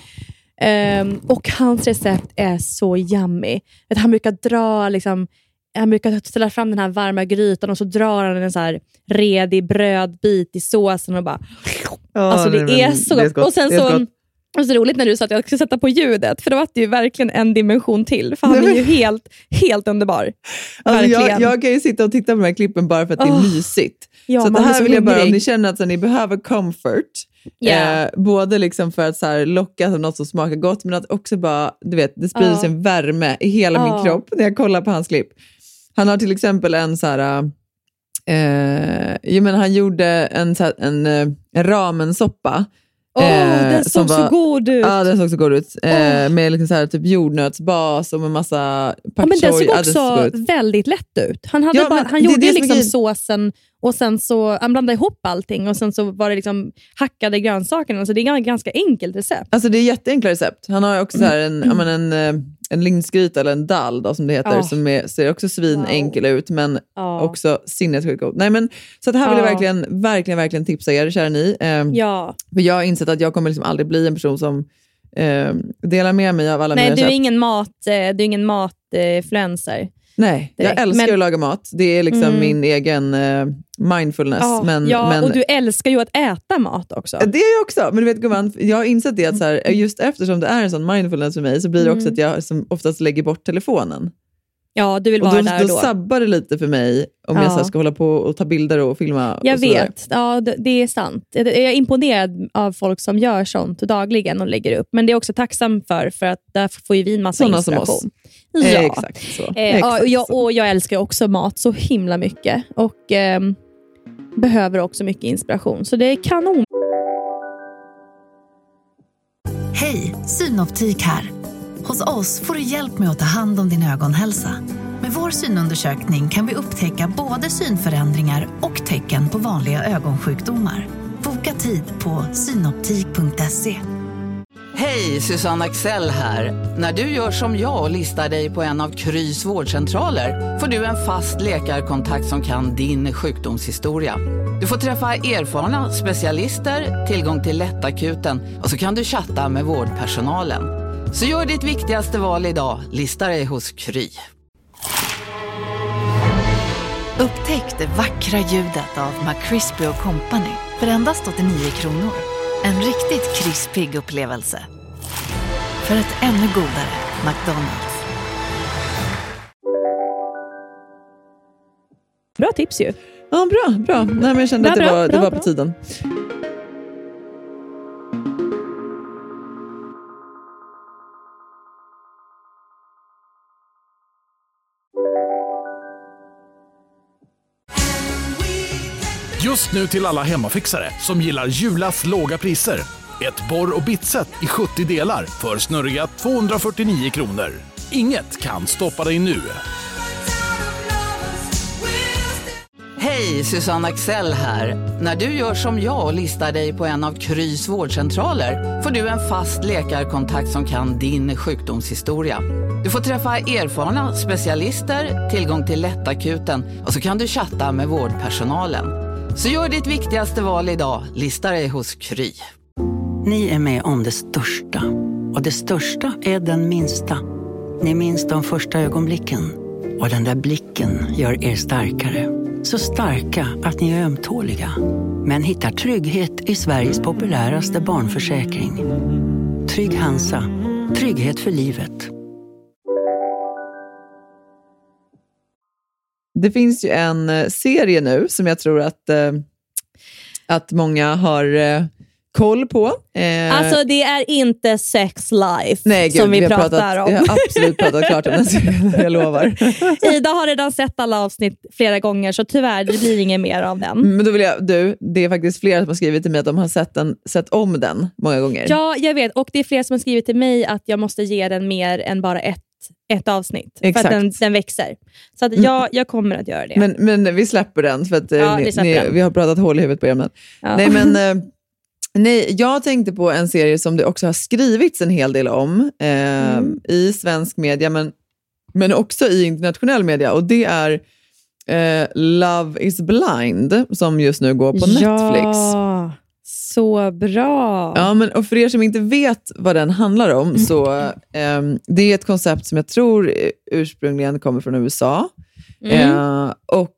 Um, och hans recept är så yummy. Att han brukar dra liksom, han brukar ställa fram den här varma grytan och så drar han en så här redig brödbit i såsen och bara Ja, alltså det nej, är men så det är gott. gott. Och sen Det är så gott. och så roligt när du sa att jag skulle sätta på ljudet, för då var det ju verkligen en dimension till, för han är ju helt, helt underbar. Alltså jag, Verkligen. jag kan ju sitta och titta på de här klippen bara för att det är Åh. mysigt. Ja, så att det man blir här så vill jag bara, om hungrig. ni känner att så, ni behöver comfort, Ja. eh, både liksom för att så här, locka till något som smakar gott, men att också bara, du vet, det sprider Ja. sig en värme i hela Ja. min kropp när jag kollar på hans klipp. Han har till exempel en så här, eh, jag menar, han gjorde en, så här, en, eh, en ramensoppa. Åh, eh, den som såg så var- god ut. Ja, den såg så god ut. Eh, Åh. med liksom så här, typ jordnötsbas och med massa pak Ja, men den choi. såg Ja, också god ut. väldigt lätt ut. Han, hade Ja, bara, men han det är gjorde det ju som är liksom grejen. såsen och sen så han blandade ihop allting och sen så var det liksom hackade grönsakerna. Så det är ett ganska enkelt recept. Alltså det är jätteenkla recept. Han har ju också så här en, ja, men en, eh, en linsgryta eller en dal då, som det heter, Ja. som är, ser också svinenkel ut, men Ja. också sinnessjukt god. Nej, men, så att här vill jag Ja. verkligen, verkligen, verkligen tipsa er, kära ni. Eh, Ja. För jag har insett att jag kommer liksom aldrig bli en person som eh, delar med mig av alla Nej, mina du är recept. ingen mat, eh, du är ingen matfluencer. Nej, jag direkt. älskar Men- att laga mat. Det är liksom Mm. min egen eh, mindfulness. Ja, men, ja men, och du älskar ju att äta mat också. Det är jag också, men du vet gumman, jag har insett det att så här, just eftersom det är en sån mindfulness för mig, så blir det också Mm. att jag som oftast lägger bort telefonen. Ja, du vill Och vara då, där då, och då. sabbar det lite för mig om jag Ja. så här, ska hålla på och ta bilder och filma. Jag och sådär. vet, ja, det, det är sant. Jag jag är imponerad av folk som gör sånt dagligen och lägger upp. Men det är också tacksam för, för att där får ju vi en massa Såna som inspiration. oss. Ja. Eh, exakt så. Eh, exakt ja, och, jag, så. och jag älskar också mat så himla mycket. Och ehm, behöver också mycket inspiration. Så det är kanon. Hej, Synoptik här. Hos oss får du hjälp med att ta hand om din ögonhälsa. Med vår synundersökning kan vi upptäcka både synförändringar och tecken på vanliga ögonsjukdomar. Boka tid på synoptik punkt se. Hej, Susanne Axel här. När du gör som jag och listar dig på en av Krys vårdcentraler får du en fast läkarkontakt som kan din sjukdomshistoria. Du får träffa erfarna specialister, tillgång till lättakuten och så kan du chatta med vårdpersonalen. Så gör ditt viktigaste val idag, lista dig hos Kry. Upptäck det vackra ljudet av McCrispy och Company för endast åttionio kronor. En riktigt krispig upplevelse. För ett ännu godare McDonald's. Bra tips ju. Ja, bra. bra. Nej, men jag kände bra, att det bra, var, bra, det var bra. på tiden. Just nu till alla hemmafixare som gillar Julas låga priser. Ett borr- och bitset i sjuttio delar för snurriga tvåhundrafyrtionio kronor. Inget kan stoppa dig nu. Hej, Susanne Axel här. När du gör som jag och listar dig på en av Krys vårdcentraler får du en fast läkarkontakt som kan din sjukdomshistoria. Du får träffa erfarna specialister, tillgång till lättakuten och så kan du chatta med vårdpersonalen. Så gör ditt viktigaste val idag, lista dig hos Kry. Ni är med om det största. Och det största är den minsta. Ni minns de första ögonblicken. Och den där blicken gör er starkare. Så starka att ni är ömtåliga. Men hittar trygghet i Sveriges populäraste barnförsäkring. Trygg Hansa. Trygghet för livet. Det finns ju en serie nu som jag tror att, eh, att många har eh, koll på. Eh, Alltså det är inte Sex Life nej, gud, som vi, vi pratar pratat, om. Jag har absolut pratat klart om den serien, jag lovar. Ida har redan sett alla avsnitt flera gånger så tyvärr det blir inget mer av den. Men då vill jag, du, det är faktiskt flera som har skrivit till mig att de har sett, den, sett om den många gånger. Ja, jag vet. Och det är flera som har skrivit till mig att jag måste ge den mer än bara ett ett avsnitt. Exakt. För att den, den växer. Så att jag, jag kommer att göra det. Men, men vi släpper den för att Ja, ni, vi släpper ni, den. vi har pratat hål i huvudet på ämnet. Ja. Nej, men eh, nej, jag tänkte på en serie som det också har skrivits en hel del om eh, Mm. i svensk media men, men också i internationell media och det är eh, Love is blind som just nu går på Netflix. Ja, så bra. Ja, men och för er som inte vet vad den handlar om så eh, det är ett koncept som jag tror ursprungligen kommer från U S A. Mm. Eh, och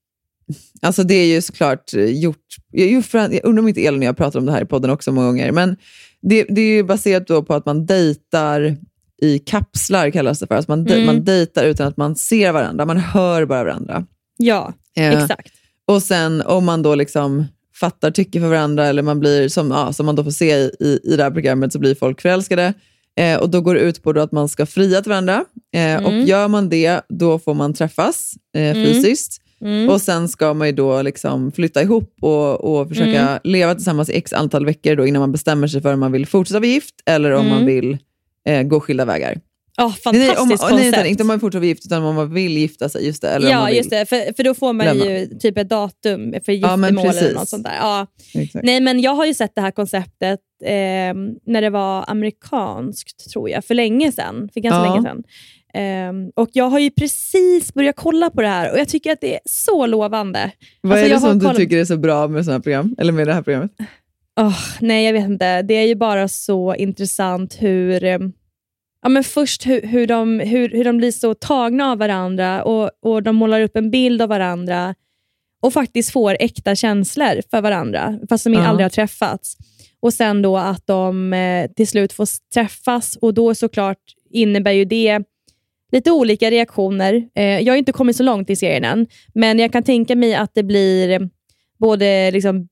alltså det är ju såklart gjort, jag, jag undrar om inte Elin och jag pratar om det här i podden också många gånger, men det, det är ju baserat då på att man dejtar i kapslar kallas det för, alltså man, Mm. man dejtar utan att man ser varandra, man hör bara varandra. Ja, Eh, exakt. Och sen om man då liksom fattar tycke för varandra eller man blir, som, ja, som man då får se i, i, i det här programmet så blir folk förälskade. Eh, och då går det ut på då att man ska fria till varandra. Eh, Mm. Och gör man det, då får man träffas eh, Mm. fysiskt. Mm. Och sen ska man ju då liksom flytta ihop och, och försöka Mm. leva tillsammans i x antal veckor då innan man bestämmer sig för om man vill fortsätta vara gift eller om Mm. man vill eh, gå skilda vägar. Oh, Nej, nej, fantastiskt om, nej, koncept. inte, inte om man fortsätter vara gift utan om man vill gifta sig. Just det, eller om Ja, man vill. just det. För, för då får man lämna. ju typ ett datum för Ja, men giftermål eller precis. något sånt där. Ja. Exakt. Nej, men jag har ju sett det här konceptet eh, när det var amerikanskt, tror jag, för länge sedan. För ganska Ja. länge sedan. Eh, och jag har ju precis börjat kolla på det här och jag tycker att det är så lovande. Vad Alltså, är det jag har som du kollat- tycker är så bra med sådana här program? Eller med det här programmet? Oh, nej, jag vet inte. Det är ju bara så intressant hur... eh, Ja, men först hur, hur, de, hur, hur de blir så tagna av varandra och, och de målar upp en bild av varandra och faktiskt får äkta känslor för varandra fast de Ja. aldrig har träffats. Och sen då att de eh, till slut får träffas och då såklart innebär ju det lite olika reaktioner. Eh, jag har inte kommit så långt i serien än, men jag kan tänka mig att det blir både liksom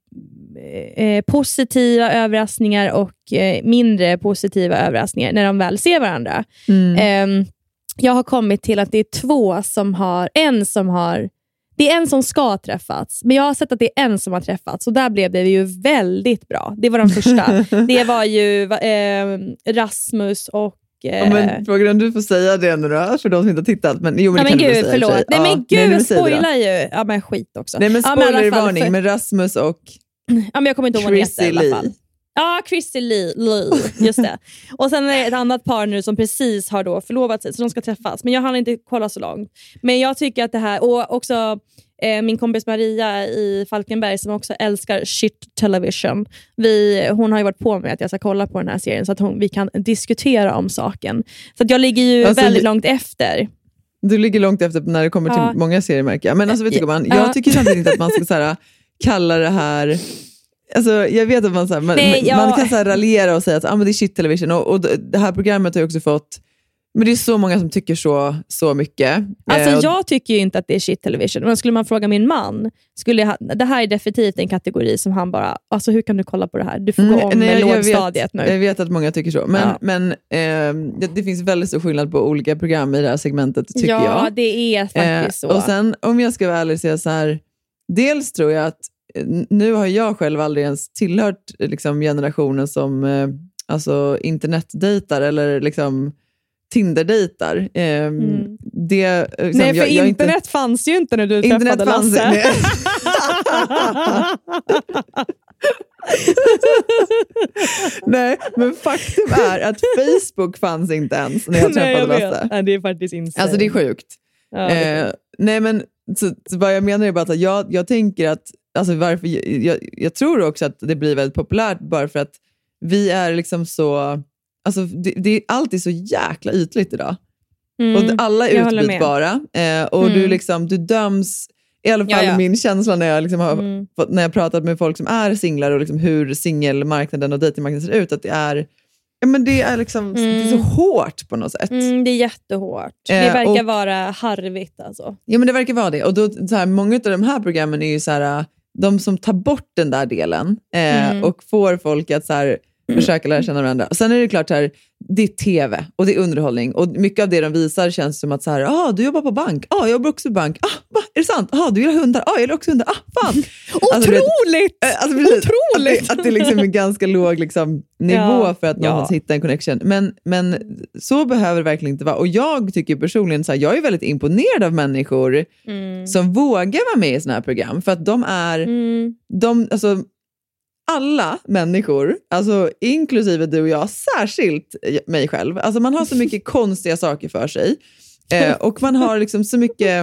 Eh, positiva överraskningar och eh, mindre positiva överraskningar när de väl ser varandra. Mm. Eh, jag har kommit till att det är två som har, en som har, det är en som ska träffats, men jag har sett att det är en som har träffats och där blev det ju väldigt bra. Det var den första. Det var ju eh, Rasmus och eh... ja, men frågan om du får säga det nu då, för de som inte har tittat. Men, jo, men, ja, men gud, förlåt. Nej, ja, men gud, nej, spoilar ju. Ja, men skit också. Nej, men spoilervarning ja, för... med Rasmus och ja, men jag kommer inte ihåg vad hon heter i alla fall. Ja, Chrissy Lee, Lee, just det. Och sen är det ett annat par nu som precis har då förlovat sig, så de ska träffas. Men jag hann inte kolla så långt. Men jag tycker att det här, och också eh, min kompis Maria i Falkenberg som också älskar shit television. Vi, hon har ju varit på mig att jag ska kolla på den här serien så att hon, vi kan diskutera om saken. Så att jag ligger ju alltså, väldigt långt efter. Du ligger långt efter när det kommer till ja. många seriemärken. Men alltså, vet du, man, jag ja. tycker samtidigt inte att man ska så här, kalla det här... Alltså, jag vet att man, så här, man, Nej, jag... man kan så här, raljera och säga att ah, men det är shit television. Och, och det här programmet har ju också fått... Men det är så många som tycker så, så mycket. Alltså eh, jag tycker ju inte att det är shit television. Men skulle man fråga min man, skulle jag, det här är definitivt en kategori som han bara, alltså hur kan du kolla på det här? Du får gå om med lågstadiet nu. Jag vet att många tycker så. Men, ja. men eh, det, det finns väldigt stor skillnad på olika program i det här segmentet, tycker ja, jag. Ja, det är faktiskt eh, så. Och sen, om jag ska vara ärlig, säga så här, dels tror jag att nu har jag själv aldrig ens tillhört liksom, generationen som eh, alltså, internetdejtar eller liksom Tinder-dejtar. Eh, mm. det, liksom, nej, för jag, jag internet inte... fanns ju inte när du internet träffade fanns, Lasse. Nej. nej, men faktum är att Facebook fanns inte ens när jag träffade nej, jag Lasse. Nej, det är faktiskt insane. Alltså det är sjukt. Ja, det är eh, nej, men så, så vad jag menar är bara att jag, jag tänker att alltså varför, jag, jag tror också att det blir väldigt populärt bara för att vi är liksom så... Alltså det, det är alltid så jäkla ytligt idag. Mm, och alla är utbytbara. Eh, och mm. du, liksom, du döms... I alla fall ja, ja. min känsla när jag, liksom har mm. fått, när jag pratat med folk som är singlar och liksom hur singelmarknaden och datingmarknaden ser ut. Att det är... Ja, men det är liksom mm. det är så hårt på något sätt. Mm, det är jättehårt. Det eh, verkar och, vara harvigt alltså. Ja, men det verkar vara det. Och då, så här, många av de här programmen är ju så här, de som tar bort den där delen eh, mm. och får folk att så här, försöka lära känna varandra. Och sen är det klart här, det är tv och det är underhållning. Och mycket av det de visar känns som att så här, ah, du jobbar på bank. Ah, jag jobbar också på bank. Ah, va? Är det sant? Ah, du gillar hundar. Ah, jag gillar också hundar. Ah, fan. Otroligt! Alltså, alltså, Otroligt! Att det, att det liksom är ganska låg liksom, nivå ja, för att någonstans ja. hitta en connection. Men, men så behöver det verkligen inte vara. Och jag tycker personligen så här, jag är väldigt imponerad av människor mm. som vågar vara med i såna här program. För att de är, mm. de, alltså, alla människor, alltså inklusive du och jag, särskilt mig själv. Alltså man har så mycket konstiga saker för sig. Eh, och man har liksom så mycket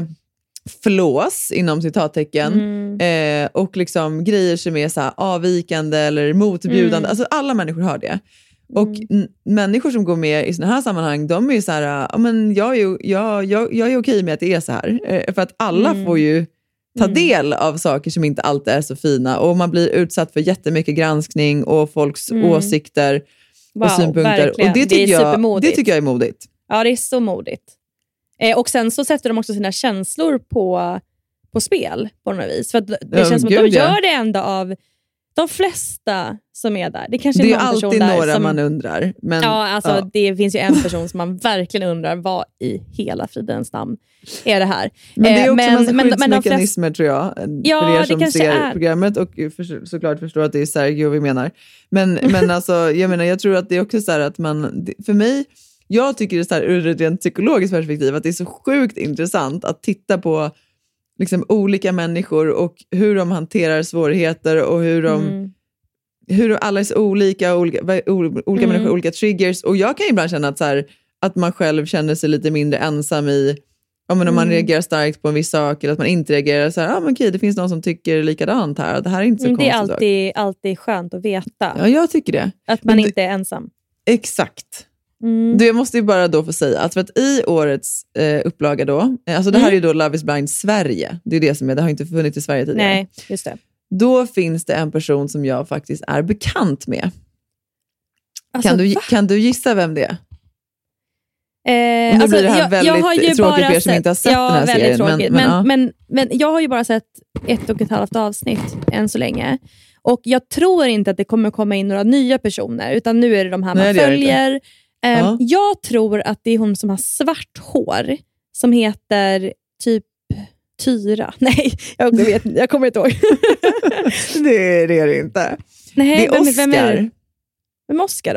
flås inom citattecken. Mm. Eh, och liksom grejer som är så här avvikande eller motbjudande. Mm. Alltså alla människor har det. Och mm. n- människor som går med i såna här sammanhang, de är ju så här, ja men jag är ju, jag, jag, jag är okej med att det är så här. Eh, för att alla mm. får ju ta del av saker som inte alltid är så fina. Och man blir utsatt för jättemycket granskning och folks mm. åsikter wow, och synpunkter. Verkligen. Och det tycker, det, är jag, det tycker jag är modigt. Ja, det är så modigt. Eh, och sen så sätter de också sina känslor på, på spel på något vis. För att det ja, känns som gud, att de gör ja. det enda av de flesta som är där. Det, kanske är, det är någon alltid person några där som, man undrar. Men, ja, alltså ja. det finns ju en person som man verkligen undrar vad i hela fridens namn är det här. Men det är också eh, men, men, skyddsmekanismer men tror jag. Ja, för er det som kanske ser är. programmet och för, såklart förstår att det är Sergio vi menar. Men, men alltså, jag menar, jag tror att det är också så här att man, för mig, jag tycker det är så här ur ett rent psykologiskt perspektiv att det är så sjukt intressant att titta på liksom olika människor och hur de hanterar svårigheter och hur de mm. hur alla är så olika, olika, olika mm. människor, olika triggers. Och jag kan ibland känna att, så här, att man själv känner sig lite mindre ensam i om mm. man reagerar starkt på en viss sak eller att man inte reagerar så här, ja ah, men okej, det finns någon som tycker likadant här. Det här är inte så mm, konstigt. Det är alltid, alltid skönt att veta. Ja, jag tycker det. Att man men inte är ensam. Exakt. Mm. Du, jag måste ju bara då få säga att för att i årets eh, upplaga då, alltså det här mm. är ju då Love is blind Sverige. Det är det som är, det har inte funnits i Sverige tidigare. Nej, just det. Då finns det en person som jag faktiskt är bekant med. Alltså, kan, du, kan du gissa vem det är? Eh, nu alltså, blir det här jag, väldigt jag har ju tråkigt bara för er som sett, inte har sett ja, den här serien. Men, men, men, ja. men, men jag har ju bara sett ett och ett halvt avsnitt än så länge. Och jag tror inte att det kommer komma in några nya personer. Utan nu är det de här Nej, man följer. Eh, ja. Jag tror att det är hon som har svart hår. Som heter typ Tyra. Nej, jag, vet, jag kommer inte ihåg. det, är, det är det inte. Nej, det är vem, Oscar. Vem är, vem är Oscar då?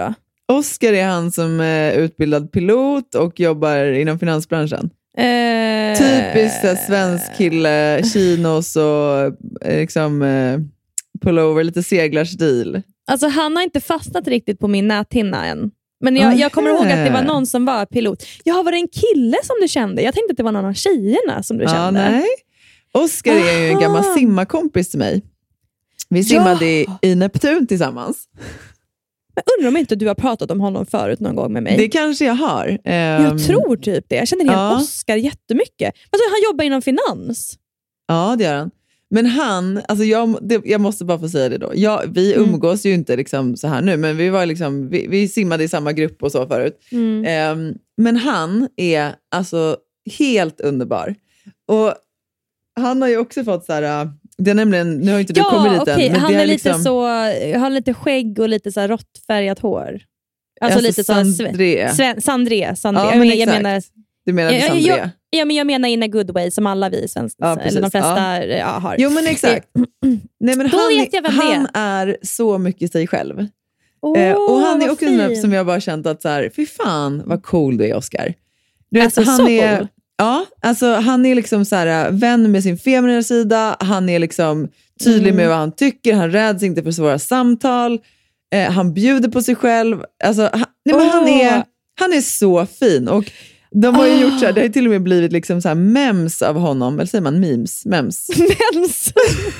Oscar är han som är utbildad pilot och jobbar inom finansbranschen. Eh... Typiskt äh, svensk kille, chinos och liksom eh, pullover, lite seglarstil. Alltså han har inte fastnat riktigt på min näthinna än. Men jag, jag kommer ihåg att det var någon som var pilot. Ja, var det en kille som du kände? Jag tänkte att det var någon av tjejerna som du ja, kände. Nej. Oscar Aha. är ju en gammal simmarkompis till mig. Vi simmade ja. i, i Neptun tillsammans. Jag undrar om inte du har pratat om honom förut någon gång med mig. Det kanske jag har. Um, jag tror typ det. Jag känner igen ja. Oscar jättemycket. Alltså, han jobbar inom finans. Ja, det gör han. Men han, alltså jag, det, jag måste bara få säga det då. Jag, vi umgås mm. ju inte liksom så här nu, men vi var liksom, vi, vi simmade i samma grupp och så förut. Mm. Um, men han är alltså helt underbar. Och han har ju också fått så här, det är nämligen, nu har inte du ja, kommit dit okay. än. Men han det är liksom, lite så, har lite skägg och lite så här råttfärgat hår. Alltså, alltså lite så Sandré. Sve, Sandré, Sandré. Ja, jag, men men, jag menar, du menar jag, Sandré? Jag, ja, men jag menar in a good way som alla vi svenskar, ja, eller de flesta ja. Ja, har. Jo, men exakt. Nej, men Då han, vet jag vem han det är. är så mycket sig själv. Oh, eh, och han är också fin. en som jag bara känt att så här, fy fan vad cool du är, Oscar. Du vet, alltså, han så är, cool. Ja, alltså han är liksom så här, vän med sin feminina sida. Han är liksom tydlig mm. med vad han tycker. Han räds inte för svåra samtal. Eh, han bjuder på sig själv. Alltså, han, nej, men oh. han, är, han är så fin. Och de har ju oh. gjort så här, det har till och med blivit liksom så här memes av honom. Eller säger man memes? Memes. Memes.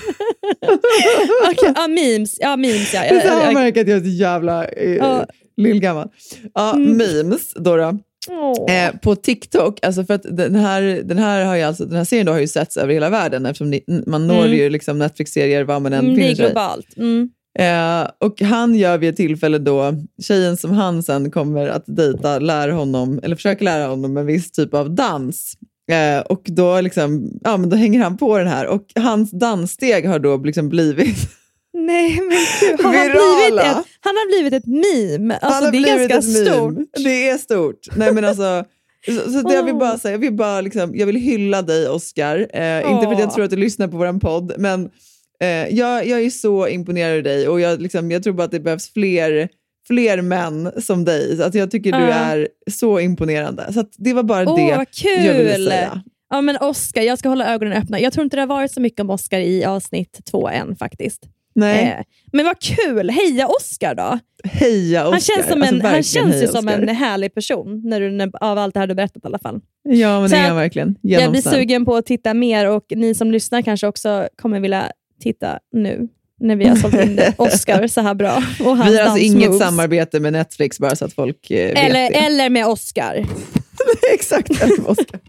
okay, ja, memes. Ja, memes. Ja. Det är så jag märker att jag är så jävla eh, oh. lillgammal. Ja, mm. memes då då. Oh. Eh, på TikTok, alltså för att den här, den här, har ju alltså, den här serien då har ju setts över hela världen eftersom ni, man når mm. ju liksom Netflix-serier var man än mm, finner sig. Det är globalt. Mm. Eh, och han gör vid ett tillfälle då, tjejen som han sen kommer att dejta lär honom, eller försöker lära honom en viss typ av dans. Eh, och då liksom, ja men då hänger han på den här och hans danssteg har då liksom blivit nej men gud, han, har blivit ett, han har blivit ett meme. Alltså, det är ganska stort. Meme. Det är stort. Nej men alltså, så, så det jag vill bara säga, jag vill bara liksom, jag vill hylla dig, Oscar. Eh, oh. Inte för att jag tror att du lyssnar på våran podd, men eh, jag, jag är så imponerad av dig och jag, liksom, jag tror bara att det behövs fler, fler män som dig. Alltså, jag tycker uh. du är så imponerande. Så att det var bara oh, det vad kul. Jag ville säga. Ja men Oscar, jag ska hålla ögonen öppna. Jag tror inte det har varit så mycket om Oscar i avsnitt två än faktiskt. Nej. Eh, men vad kul, heja Oscar då. Heja Oscar. Han känns, som en, alltså, han känns ju Oscar. som en härlig person när du, när, av allt det här du berättat i alla fall. Ja men så det är han verkligen. Jag blir sugen på att titta mer och ni som lyssnar kanske också kommer vilja titta nu när vi har sålt in Oscar så här bra. Och hans vi har alltså inget moves. Samarbete med Netflix bara så att folk eh, vet eller, det. Eller med Oscar. Exakt, eller med Oscar.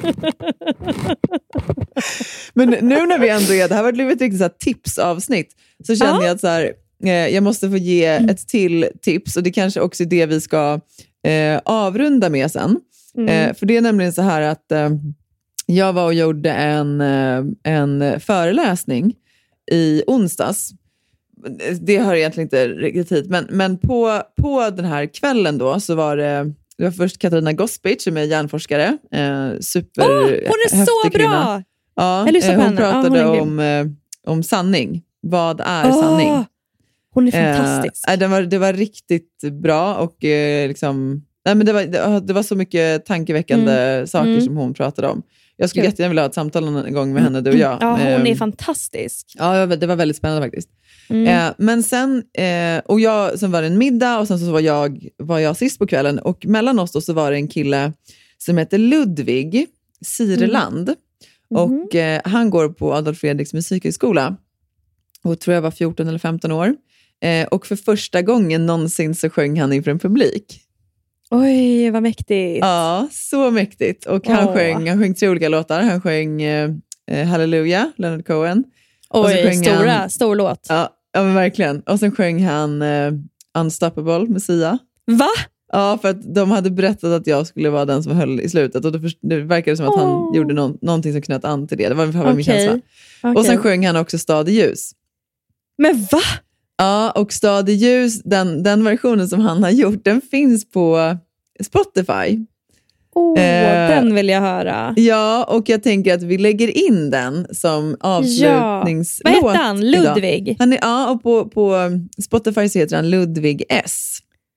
Men nu när vi ändå är, det här har blivit ett riktigt så här tipsavsnitt, så känner ja. jag att så här, eh, jag måste få ge ett till tips och det kanske också är det vi ska eh, avrunda med sen. Mm. Eh, för det är nämligen så här att eh, jag var och gjorde en, eh, en föreläsning i onsdags. Det hör egentligen inte riktigt hit, men, men på, på den här kvällen då så var det Det var först Katarina Gospic som är hjärnforskare. Eh, super oh, hon är så bra! Kvinna. Ja, eh, hon pratade ja, hon om, eh, om sanning. Vad är oh, sanning? Hon är fantastisk. Eh, det, var, det var riktigt bra och eh, liksom, nej, men det, var, det, det var så mycket tankeväckande mm. saker mm. som hon pratade om. Jag skulle jättegärna vilja ha ett samtal en gång med henne, du och jag. Ja, hon är eh, fantastisk. Ja, det var väldigt spännande faktiskt. Mm. Eh, men sen, eh, och jag, sen var det en middag och sen så var jag, var jag sist på kvällen och mellan oss då så var det en kille som heter Ludvig Sireland mm. och eh, han går på Adolf Fredriks musikhögskola och tror jag var fjorton eller femton år eh, och för första gången någonsin så sjöng han inför en publik. Oj, vad mäktigt. Ja, så mäktigt. Och han, oh. sjöng, han sjöng tre olika låtar. Han sjöng eh, Hallelujah, Leonard Cohen. Oj, stora, han, stor låt. Ja, ja, men verkligen. Och sen sjöng han eh, Unstoppable med Sia. Va? Ja, för att de hade berättat att jag skulle vara den som höll i slutet. Och då först, det verkade som att oh. han gjorde någon, någonting som knöt an till det. Det var ungefär okay. min känsla. Okay. Och sen sjöng han också Stad i ljus. Men va? Ja, och Stad i ljus, den, den versionen som han har gjort, den finns på Spotify. Oh, eh, den vill jag höra. Ja, och jag tänker att vi lägger in den som avslutningslåt. Ja. Vad heter han? Ludvig? Han är, ja, och på, på Spotify så heter han Ludvig S.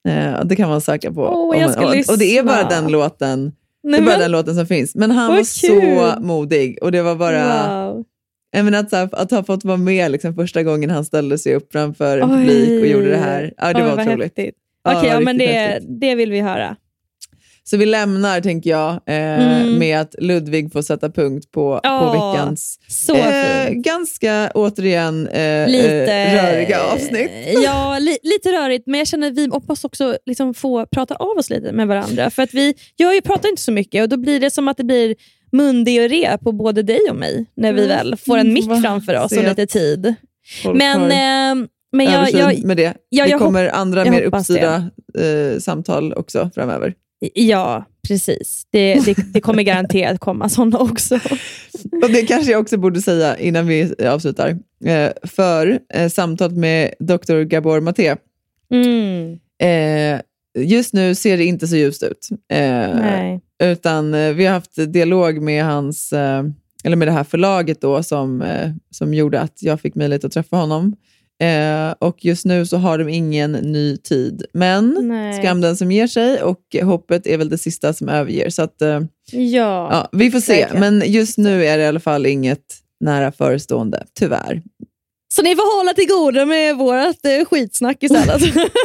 Eh, det kan man söka på. Oh, jag ska man, och, och det är bara lyssna. den låten. Nej, det är bara men, den låten som finns. Men han var kul. så modig. Och det var bara... Wow. Jag menar, att, så här, att ha fått vara med liksom, första gången han ställde sig upp framför en Oj. publik och gjorde det här. Ja, det Oj, var otroligt. Okej, ja, okay, ja, men det, det vill vi höra. Så vi lämnar, tänker jag, eh, mm. med att Ludvig får sätta punkt på, oh, på veckans så eh, ganska, återigen, eh, lite, röriga avsnitt. Ja, li, lite rörigt, men jag känner att vi hoppas också liksom få prata av oss lite med varandra. För att vi, jag ju pratar inte så mycket och då blir det som att det blir mundiarré på både dig och mig när vi väl får en mick framför oss och lite tid. Men, eh, men jag, jag, med det. Jag, det jag kommer hopp, andra mer uppstyrda eh, samtal också framöver. Ja, precis. Det, det, det kommer garanterat komma sådana också. Och det kanske jag också borde säga innan vi avslutar. Eh, för eh, samtalet med doktor Gabor Maté. Mm. Eh, just nu ser det inte så ljust ut. Eh, Nej. Utan eh, vi har haft dialog med hans, eh, eller med det här förlaget då som, eh, som gjorde att jag fick möjlighet att träffa honom. Eh, och just nu så har de ingen ny tid. Men Nej. skam den som ger sig och hoppet är väl det sista som överger. Så att, eh, ja, ja, vi får se. verkligen. Men just nu är det i alla fall inget nära förestående, tyvärr. Så ni får hålla till goda med vårat eh, skitsnack istället.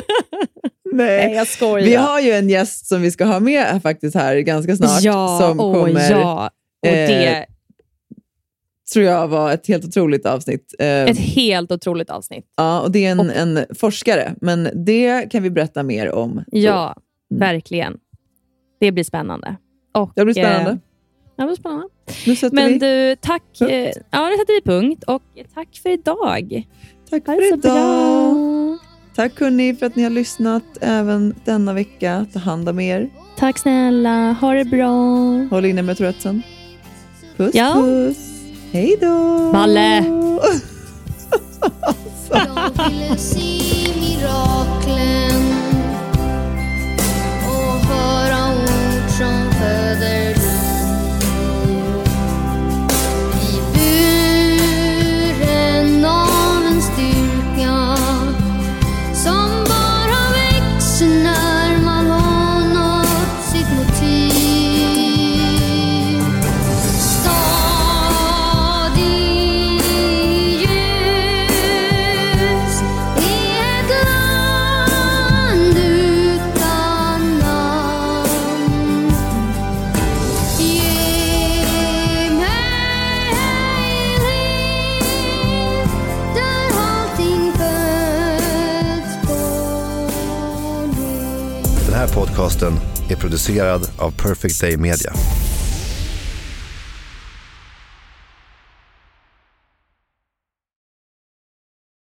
Nej. Nej, jag skojar. Vi har ju en gäst som vi ska ha med här, faktiskt här ganska snart. Ja, som åh, kommer, ja. Och det... Eh, tror jag var ett helt otroligt avsnitt. Ett helt otroligt avsnitt. Ja, och det är en, och... en forskare. Men det kan vi berätta mer om. Ja, mm. verkligen. Det blir spännande. Och, det blir spännande. Eh, ja, det blir spännande. Nu sätter Men vi du, tack. Eh, ja, nu sätter vi punkt. Och tack för idag. Tack för idag. Bra. Tack hörni för att ni har lyssnat även denna vecka. Ta hand om er. Tack snälla. Ha det bra. Håll inne med Tourettesen. Puss, ja. puss. Hej då! Balle! Jag ville se miraklen och höra ord som föder liv i buren av en styrka som bara växer när man har nått sitt motiv. Den här podcasten är producerad av Perfect Day Media.